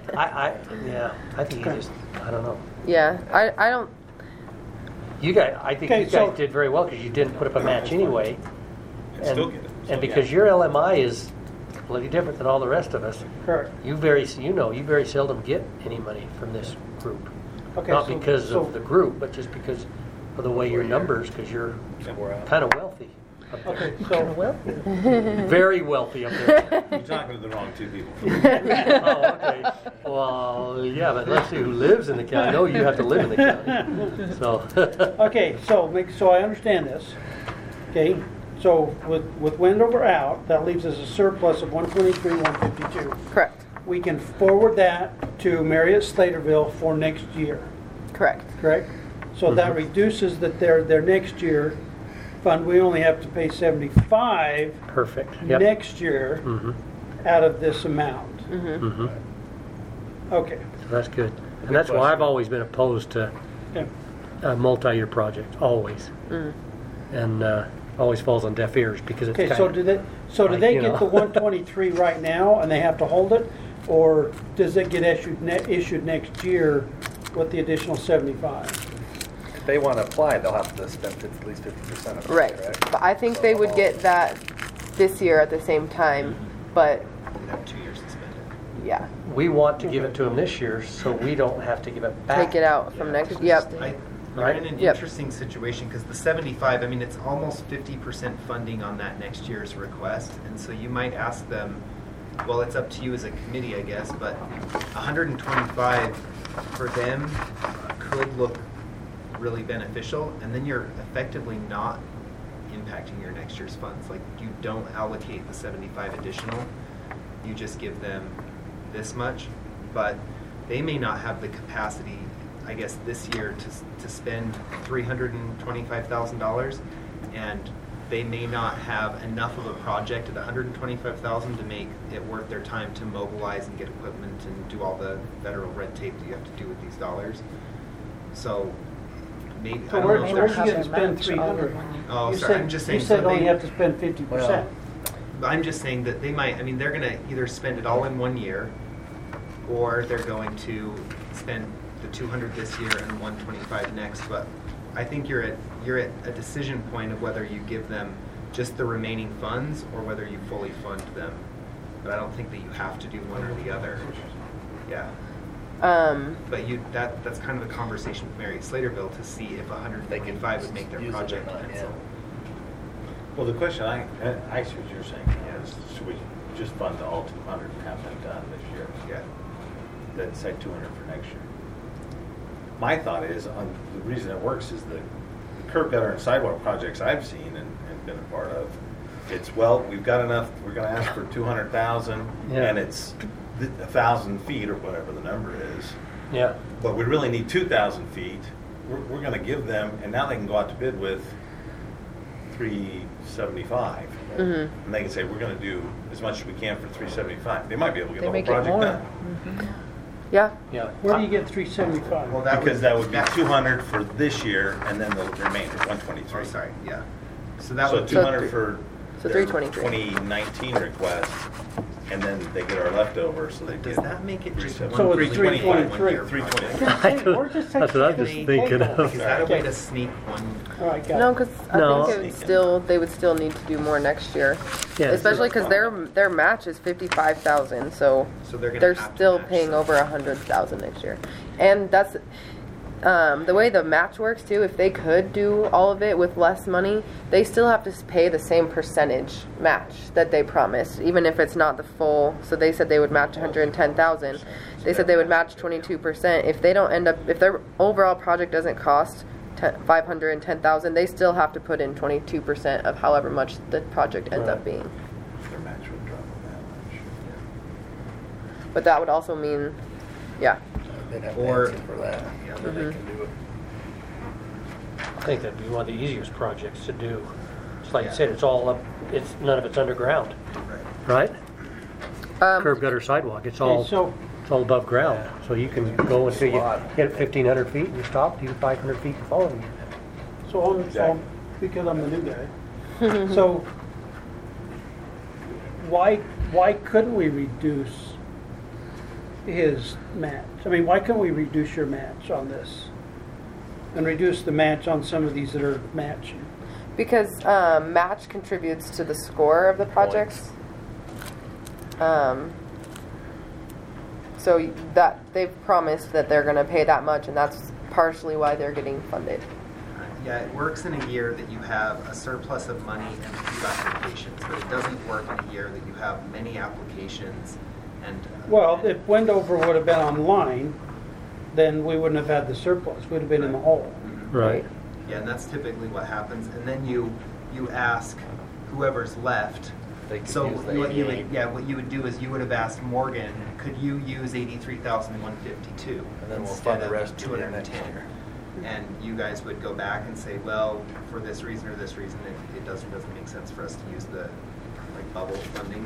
I think you just, I don't know. Yeah, I don't. I think Okay, you so- guys did very well because you didn't put up a match anyway. And still get it. And because your LMI is completely different than all the rest of us, Correct. you very seldom get any money from this group. Okay, Not so- because so- of the group, but just because of the way your numbers, because you're kind of wealthy. Up there. Okay, so, Very wealthy up there. You're talking to the wrong two people. Oh, okay. Well, yeah, but let's see who lives in the county. I know you have to live in the county. So, okay, so I understand this. Okay, so with Wendover out, that leaves us a surplus of 123, 152. Correct. We can forward that to Marriott Slaterville for next year, Correct. correct? So that reduces their next year fund. We only have to pay 75 perfect. Yep. next year Mm-hmm. out of this amount. Mm-hmm. Okay. So that's good. And that's why I've always been opposed to Okay. a multi-year project, always. And always falls on deaf ears because it's Okay, kind so of... do they like, you get know. the 123 right now and they have to hold it? Or does it get issued next year with the additional 75? If they want to apply, they'll have to spend at least 50% of it, Right. correct? But I think they would get that this year at the same time. But They'd have 2 years to spend it. yeah, We want to give it to them this year so we don't have to give it back. take it out from next. Yep. They're in an Yep. interesting situation because the 75, I mean, it's almost 50% funding on that next year's request. And so you might ask them, well, it's up to you as a committee, I guess, but 125 for them could look really beneficial, and then you're effectively not impacting your next year's funds. Like, you don't allocate the 75 additional, you just give them this much, but they may not have the capacity, I guess, this year to spend $325,000, and they may not have enough of a project at $125,000 to make it worth their time to mobilize and get equipment and do all the federal red tape that you have to do with these dollars. So maybe, I So don't where'd know. you if get to spend 300? Oh, You sorry, said- I'm just saying. You said so only they- have to spend 50%. I'm just saying that they might, I mean, they're gonna either spend it all in 1 year, or they're going to spend the 200 this year and 125 next, but I think you're at a decision point of whether you give them just the remaining funds or whether you fully fund them. But I don't think that you have to do one or the other. Yeah. But that's kind of a conversation with Mary Slaterville to see if 155 would make their use it or project not, pencil. Well, the question I see what you're saying is, should we just fund all 200 and have them done this year? Yeah. Then say 200 for next year. My thought is, the reason it works is the curb gutter and sidewalk projects I've seen and been a part of, it's, well, we've got enough, we're gonna ask for 200,000, Yeah. and it's 1,000 feet or whatever the number is, Yeah. but we really need 2,000 feet. We're gonna give them, and now they can go out to bid with 375. Mhm. And they can say, we're gonna do as much as we can for 375. They might be able to get They the make whole it project more. done. Yeah. Yeah. Where do you get 375? Well, Because that would be 200 for this year, and then the remainder, 123. Oh, sorry, yeah. So that So would 200 for So their 323. 2019 request, and then they get our leftover, so they Does get. that make it just 370. So one it's 323? 323. We're just That's what I'm just taking thinking take of. Is that a way Okay. to sneak one? All right, got No, it. because No. I think it would still, they would still need to do more next year. Yeah. Especially because their match is 55,000, so So they're gonna they're have to still match paying some. over 100,000 next year. And that's the way the match works too. If they could do all of it with less money, they still have to pay the same percentage match that they promised, even if it's not the full. So they said they would match 110,000. They said they would match 22%. If they don't end up, if their overall project doesn't cost 510,000, they still have to put in 22% of however much the project ends up being. Their match would drop that much. But that would also mean, yeah. They'd have Or- to answer for that, so they can do it. I think that'd be one of the easiest projects to do. It's like Yeah. you said, it's all up, none of it's underground, Right. right? Curb gutter sidewalk, it's all above ground. So you can go until you hit 1,500 feet and you stop, you 500 feet the following year. So because I'm the new guy. So why couldn't we reduce his match? I mean, why couldn't we reduce your match on this? And reduce the match on some of these that are matching? Because match contributes to the score of the projects. So that they've promised that they're going to pay that much, and that's partially why they're getting funded. Yeah, it works in a year that you have a surplus of money and few applications, but it doesn't work in a year that you have many applications and. Well, if Wendover would have been online, then we wouldn't have had the surplus. We'd have been in the hole. Right. Yeah, and that's typically what happens. And then you ask whoever's left. They could So use the what you 88. would, what you would do is you would have asked Morgan, could you use 83,152 And then we'll instead fund the of rest to the 210? next year. And you guys would go back and say, well, for this reason or this reason, it doesn't make sense for us to use the like bubble funding.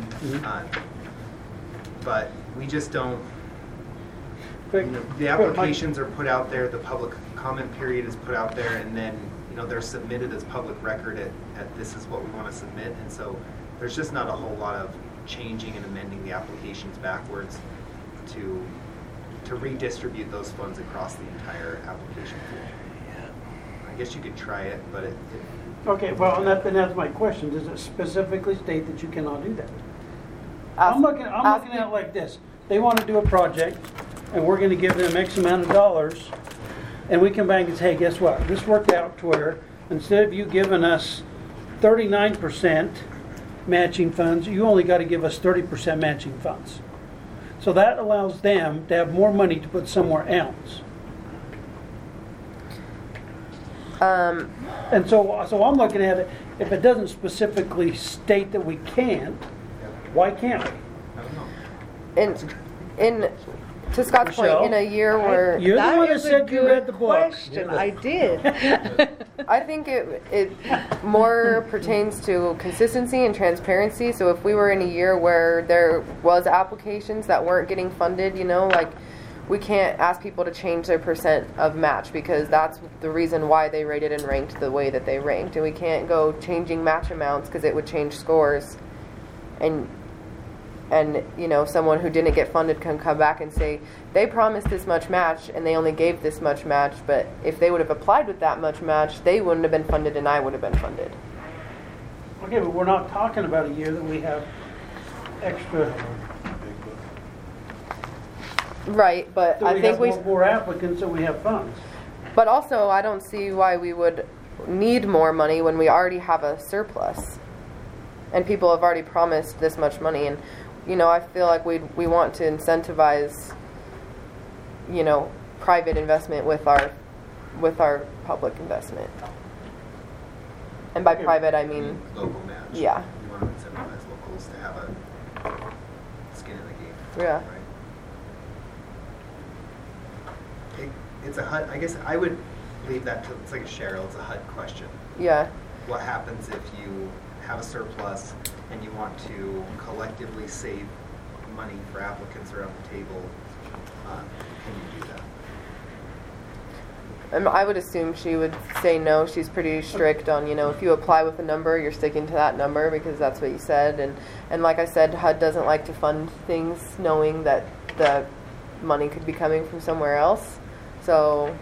But we just don't. You know, the applications are put out there, the public comment period is put out there, and then, you know, they're submitted as public record at this is what we want to submit, and so there's just not a whole lot of changing and amending the applications backwards to redistribute those funds across the entire application pool. I guess you could try it, but it Okay, well, and that's my question. Does it specifically state that you cannot do that? I'm looking at it like this. They want to do a project, and we're going to give them X amount of dollars, and we come back and say, hey, guess what? This worked out to where instead of you giving us 39% matching funds, you only got to give us 30% matching funds. So that allows them to have more money to put somewhere else. And so I'm looking at it, if it doesn't specifically state that we can't, why can't we? I don't know. To Scott's point, Michelle? in a year where You're the one that is a said you read the good book. question. I did. I think it more pertains to consistency and transparency. So if we were in a year where there was applications that weren't getting funded, like we can't ask people to change their percent of match because that's the reason why they rated and ranked the way that they ranked. And we can't go changing match amounts because it would change scores. And someone who didn't get funded can come back and say they promised this much match and they only gave this much match, but if they would have applied with that much match, they wouldn't have been funded and I would have been funded. Okay, but we're not talking about a year that we have extra, Right, but that I we think have more applicants than we have funds. but also I don't see why we would need more money when we already have a surplus. And people have already promised this much money, and I feel like we want to incentivize private investment with our public investment. And by private I mean Local match. yeah. You want to incentivize locals to have a skin in the game. Yeah. Right? It's a HUD, I guess I would leave that to, it's like a Cheryl, it's a HUD question. Yeah. What happens if you have a surplus and you want to collectively save money for applicants around the table? Can you do that? I would assume she would say no. She's pretty strict on, if you apply with a number, you're sticking to that number because that's what you said. And like I said, HUD doesn't like to fund things knowing that the money could be coming from somewhere else. So,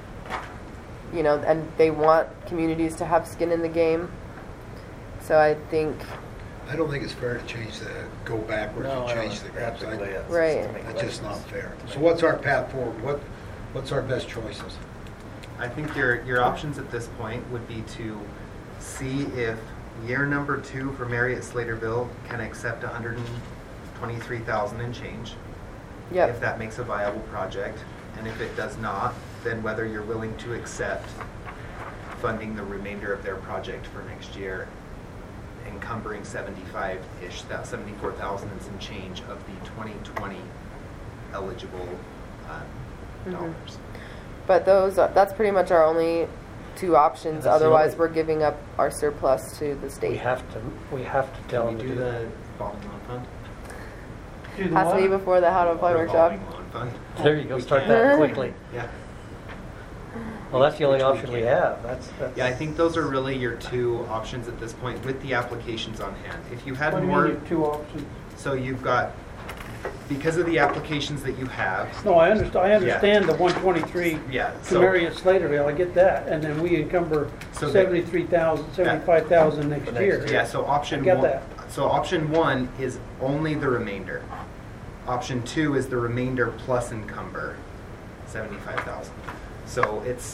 and they want communities to have skin in the game. So I don't think it's fair to go backwards and change the graphs. Right. That's just not fair. So what's our path forward? What's our best choices? I think your options at this point would be to see if year number 2 for Marriott Slaterville can accept $123,000 and change. Yep. If that makes a viable project. And if it does not, then whether you're willing to accept funding the remainder of their project for next year, encumbering 75-ish, that 74,000 and some change of the 2020 eligible dollars. But that's pretty much our only two options. Yeah, that's the Otherwise, only- we're giving up our surplus to the state. We have to tell Can them we to do the revolving loan fund? Do the Has to be what? before the How to Apply workshop. Revolving loan fund. There you go, We start can. that quickly. Yeah. Well, that's the only option we have. That's Yeah, I think those are really your two options at this point with the applications on hand. If you had What do you more, mean, you have two options? so you've got, because of the applications that you have, No, I understand the 123 yeah, to so, Marriott Slaterville, I get that, and then we encumber So the- 73,000, 75,000 next year. yeah, so option I get one, that. so option 1 is only the remainder. Option 2 is the remainder plus encumber, 75,000. So it's,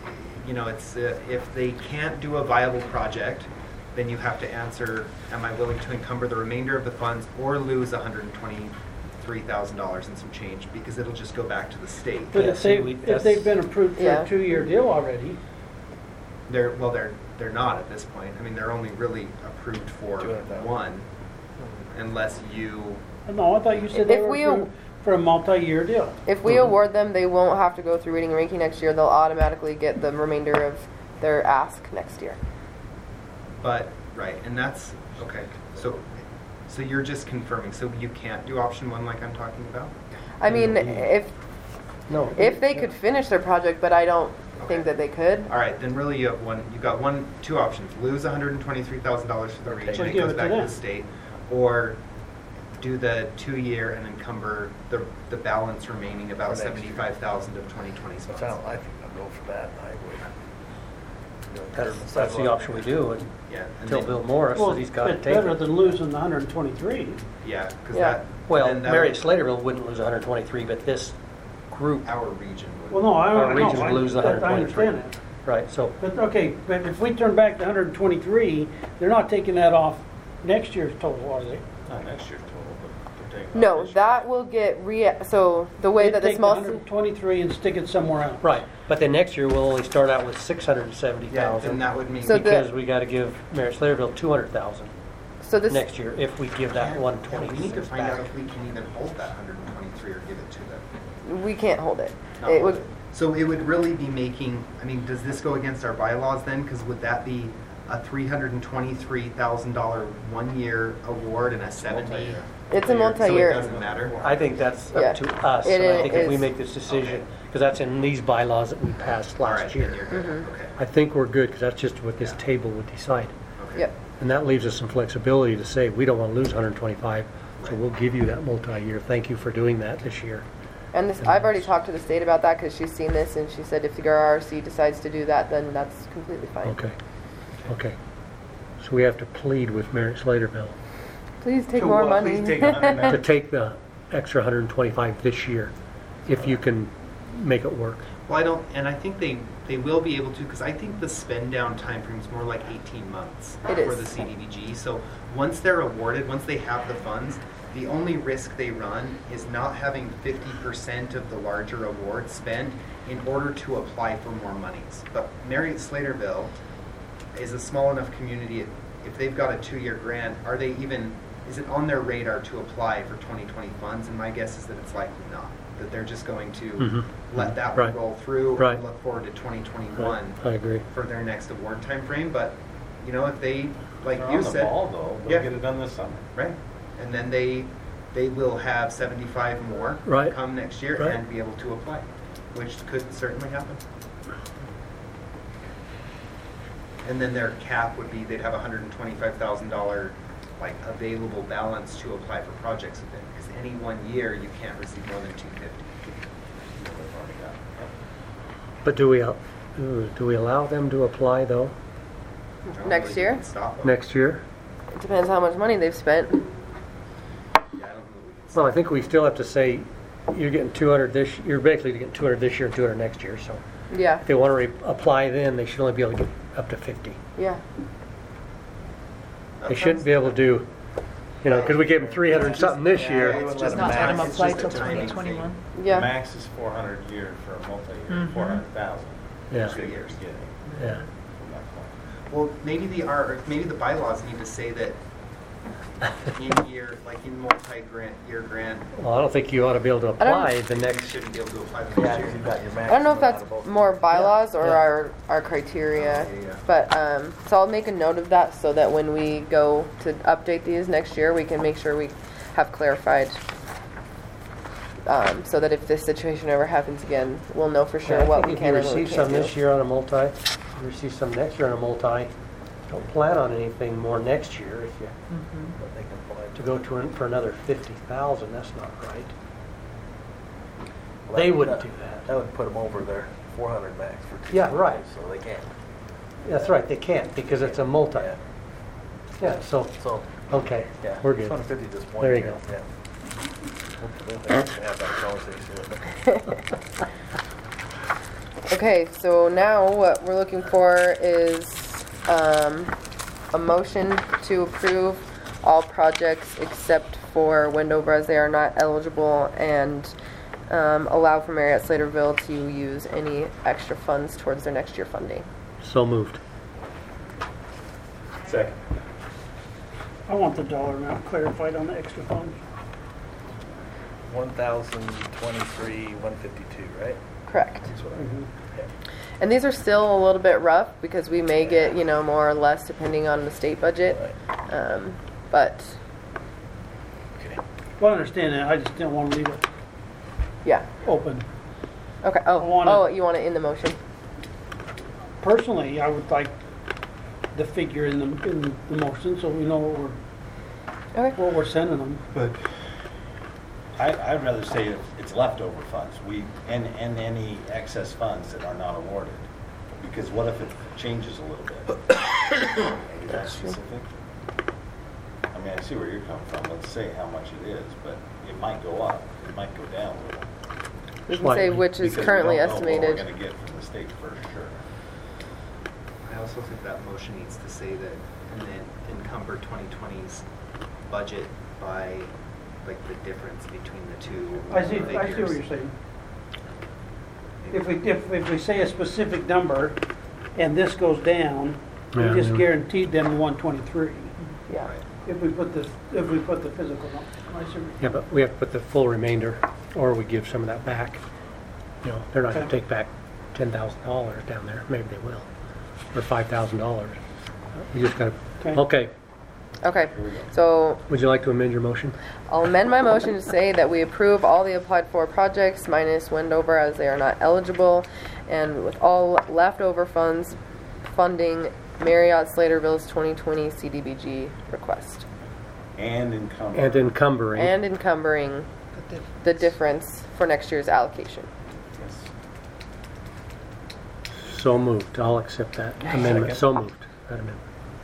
if they can't do a viable project, then you have to answer, am I willing to encumber the remainder of the funds or lose $123,000 and some change, because it'll just go back to the state. But Yeah, if see, they've been approved for Yeah. a 2-year deal already, They're not at this point. I mean, they're only really approved for 200,000. one, unless you, no, I thought you said they If were we- approved for a multi-year deal. If we award them, they won't have to go through reading and ranking next year. They'll automatically get the remainder of their ask next year. but, right, and that's, okay. So you're just confirming, so you can't do option 1 like I'm talking about? I mean, if no. they could finish their project, but I don't think that they could. All right, then really you've got two options. Lose $123,000 for the region, Or it give goes it to back to them. the state, or do the 2-year and encumber the balance remaining about For next year. 75,000 of 2020 So funds. I think I'll go for that. I would. That's the option we do Yeah, and until then- Bill Morris Well, says he's got to it's take better it. than losing the 123. Yeah, because Yeah. that. Well, then that Marriott would- Slaterville wouldn't lose 123, but this group, Our region would. Well, no, Our I region know, would lose I 123. understand that. right, so, But, okay, but if we turn back to 123, they're not taking that off next year's total, are they? Not next year's total, but they're taking. No, that will get so the way that the Take small. 123 and stick it somewhere else. Right, but then next year we'll only start out with Yeah, 670,000. then that would mean. So Because we gotta give Merritt Sladeville 200,000 So this. next year if we give that Yeah, 120 we need to find back. out if we can even hold that 123 or give it to them. We can't hold it. Not It hold would. it. So it would really be making, I mean, does this go against our bylaws then? Because would that be a $323,000 one-year award and a 70? Multi-year. It's a So it multi-year. doesn't matter? I think that's Yeah. up to us, It and I think if we is. make this decision, Okay. because that's in these bylaws that we passed All right, last then year. you're good. Mhm. Okay. I think we're good, because that's just what this Yeah. table would decide. Okay. Yep. And that leaves us some flexibility to say, we don't want to lose 125, so Right. we'll give you that multi-year. Thank you for doing that this year. And this, I've already talked to the state about that because she's seen this and she said if the RRC decides to do that, then that's completely fine. Okay, okay. So we have to plead with Merritt Sladeville Please take To more what? money. Please take 100 to take the extra 125 this year, if you can make it work. Well, I think they will be able to, because I think the spend down time frame is more like 18 months It for is. the CDBG. So once they're awarded, once they have the funds, the only risk they run is not having 50% of the larger award spent in order to apply for more monies. But Marriott Sladeville is a small enough community. If they've got a 2-year grant, is it on their radar to apply for 2020 funds? And my guess is that it's likely not. That they're just going to Mhm. let that one Right. roll through Right. and look forward to 2021 I agree. for their next award time frame. But if they, like They're you on the said, ball, though. They'll Yeah. get it done this summer. right, and then they will have 75 more Right. come next year Right. and be able to apply, which could certainly happen. And then their cap would be they'd have $125,000 like available balance to apply for projects with it. Because any one year you can't receive more than 250. But do we allow them to apply, though, I don't Next believe you year? can stop them. next year? It depends how much money they've spent. Yeah, I don't know that we can Well, I think we still have to say, you're getting 200 you're basically getting 200 this year and 200 next year, so Yeah. if they want to apply then, they should only be able to get up to 50. Yeah. They shouldn't be able to do, because we gave them 300 and something this Yeah, year. it's just Not let them max. It's apply just a till timing 2021. thing. Yeah. Max is 400 a year for a multi-year, Mhm. 400,000. Yeah. Which they were getting Yeah. from that point. Well, maybe the bylaws need to say that in multi-year grant, Well, I don't think you ought to be able to I don't- apply the you next, shouldn't be able to apply the next year. I don't know if that's more bylaws or Yeah. our criteria, Yeah. but so I'll make a note of that so that when we go to update these next year, we can make sure we have clarified. So that if this situation ever happens again, we'll know for sure I what think we if can you and what we receive can't some do. this year on a multi, you receive some next year on a multi, don't plan on anything more next year if you, to go for another 50,000, that's not right. They wouldn't do that. That would put them over their 400 max for 2. Yeah, right. So they can't. That's right, they can't because it's a multi. Yeah. Yeah, so, So, okay, yeah. we're good. 250 at this point. There you yeah. go. Yeah. We'll have that conversation. Okay, so now what we're looking for is a motion to approve all projects except for Wendover as they are not eligible and allow for Marriott Sladeville to use any extra funds towards their next year funding. So moved. Second. I want the dollar amount clarified on the extra funds. 1,023, 152, right? Correct. That's what I. And these are still a little bit rough because we may get, more or less depending on the state budget. But Okay. Well, I understand that, I just didn't want to leave it yeah. open. Okay. You want it in the motion? Personally, I would like the figure in the motion, so we know Okay. what we're sending them. But I'd rather say it's leftover funds, and any excess funds that are not awarded. Because what if it changes a little bit? Maybe that's specific. I mean, I see where you're coming from. Let's say how much it is, but it might go up, it might go down a little. We can say Slightly. which is Because currently we don't know estimated. what we're going to get from the state for sure. I also think that motion needs to say that and then encumber 2020's budget by like the difference between the two I see what figures. you're saying. If we say a specific number and this goes down, we Yeah, just yeah. guaranteed them 123. Yeah. If we put the physical number. I see what Yeah, but we have to put the full remainder, or we give some of that back. You know, they're not gonna Okay. take back $10,000 down there, maybe they will, or $5,000. We just gotta, Okay. okay, Okay, so would you like to amend your motion? I'll amend my motion to say that we approve all the applied for projects minus Wendover as they are not eligible, and with all leftover funds funding Marriott Slaterville's 2020 CDBG request. And encumber. And encumbering. And encumbering the difference for next year's allocation. Yes. So moved, I'll accept that amendment, so moved, that amendment.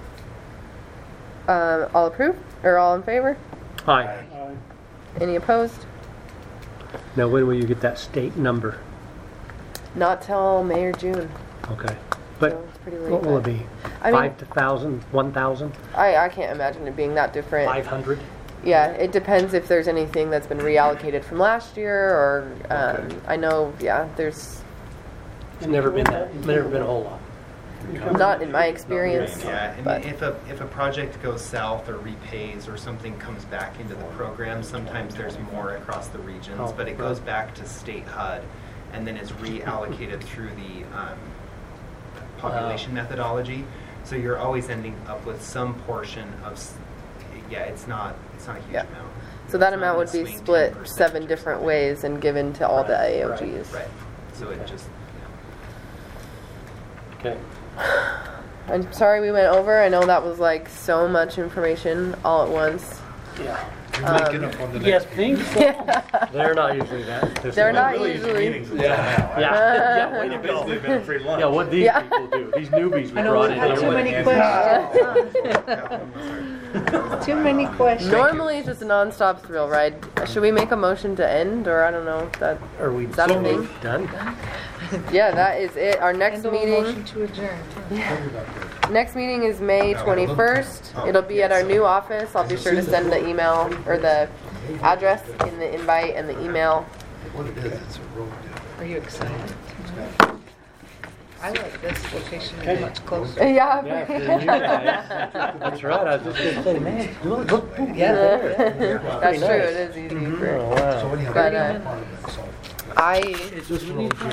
All approved, or all in favor? Aye. you're Any opposed? Now, when will you get that state number? Not till May or June. Okay. But So it's pretty late, what will it but- be? I mean- 5,000, 1,000, I can't imagine it being that different. 500? Yeah, it depends if there's anything that's been reallocated from last year, or I know, yeah, there's It's never been that, never been a whole lot. not in my experience. Yeah, and but if a project goes south or repays or something comes back into the program, sometimes there's more across the regions, Oh, but it goes back to state HUD and then is reallocated through the population methodology. So you're always ending up with some portion of, yeah, it's not a huge Yeah. amount. So that It's not amount would gonna be swing split 10% 7 or different something. ways and given to all the Right, AOGs. Right, so it just, Okay. I'm sorry we went over. I know that was like so much information all at once. Yeah. You're making up on the Yes, next pink. They're not usually that. They're not Really, these usually. meetings until now. Yeah, way to Basically go. been a free lunch. Yeah, what these Yeah. people do, these newbies we I know brought we've in. had here. too many questions. Too many questions. Normally it's just a non-stop thrill ride. Should we make a motion to end, or I don't know? That Are we is that a thing? done? Yeah, that is it. Our next And a meeting. motion to adjourn. Next meeting is May 21st. It'll be at our new office. I'll be sure to send the email or the address in the invite and the email. What it is, it's a road. Are you excited? I like this location, it's much closer. Yeah. Yeah, for you guys. That's right, I was just gonna say, man, look. That's true. nice. It is easy Oh, for. wow. So anyhow, But, that's part of it, so. I It's just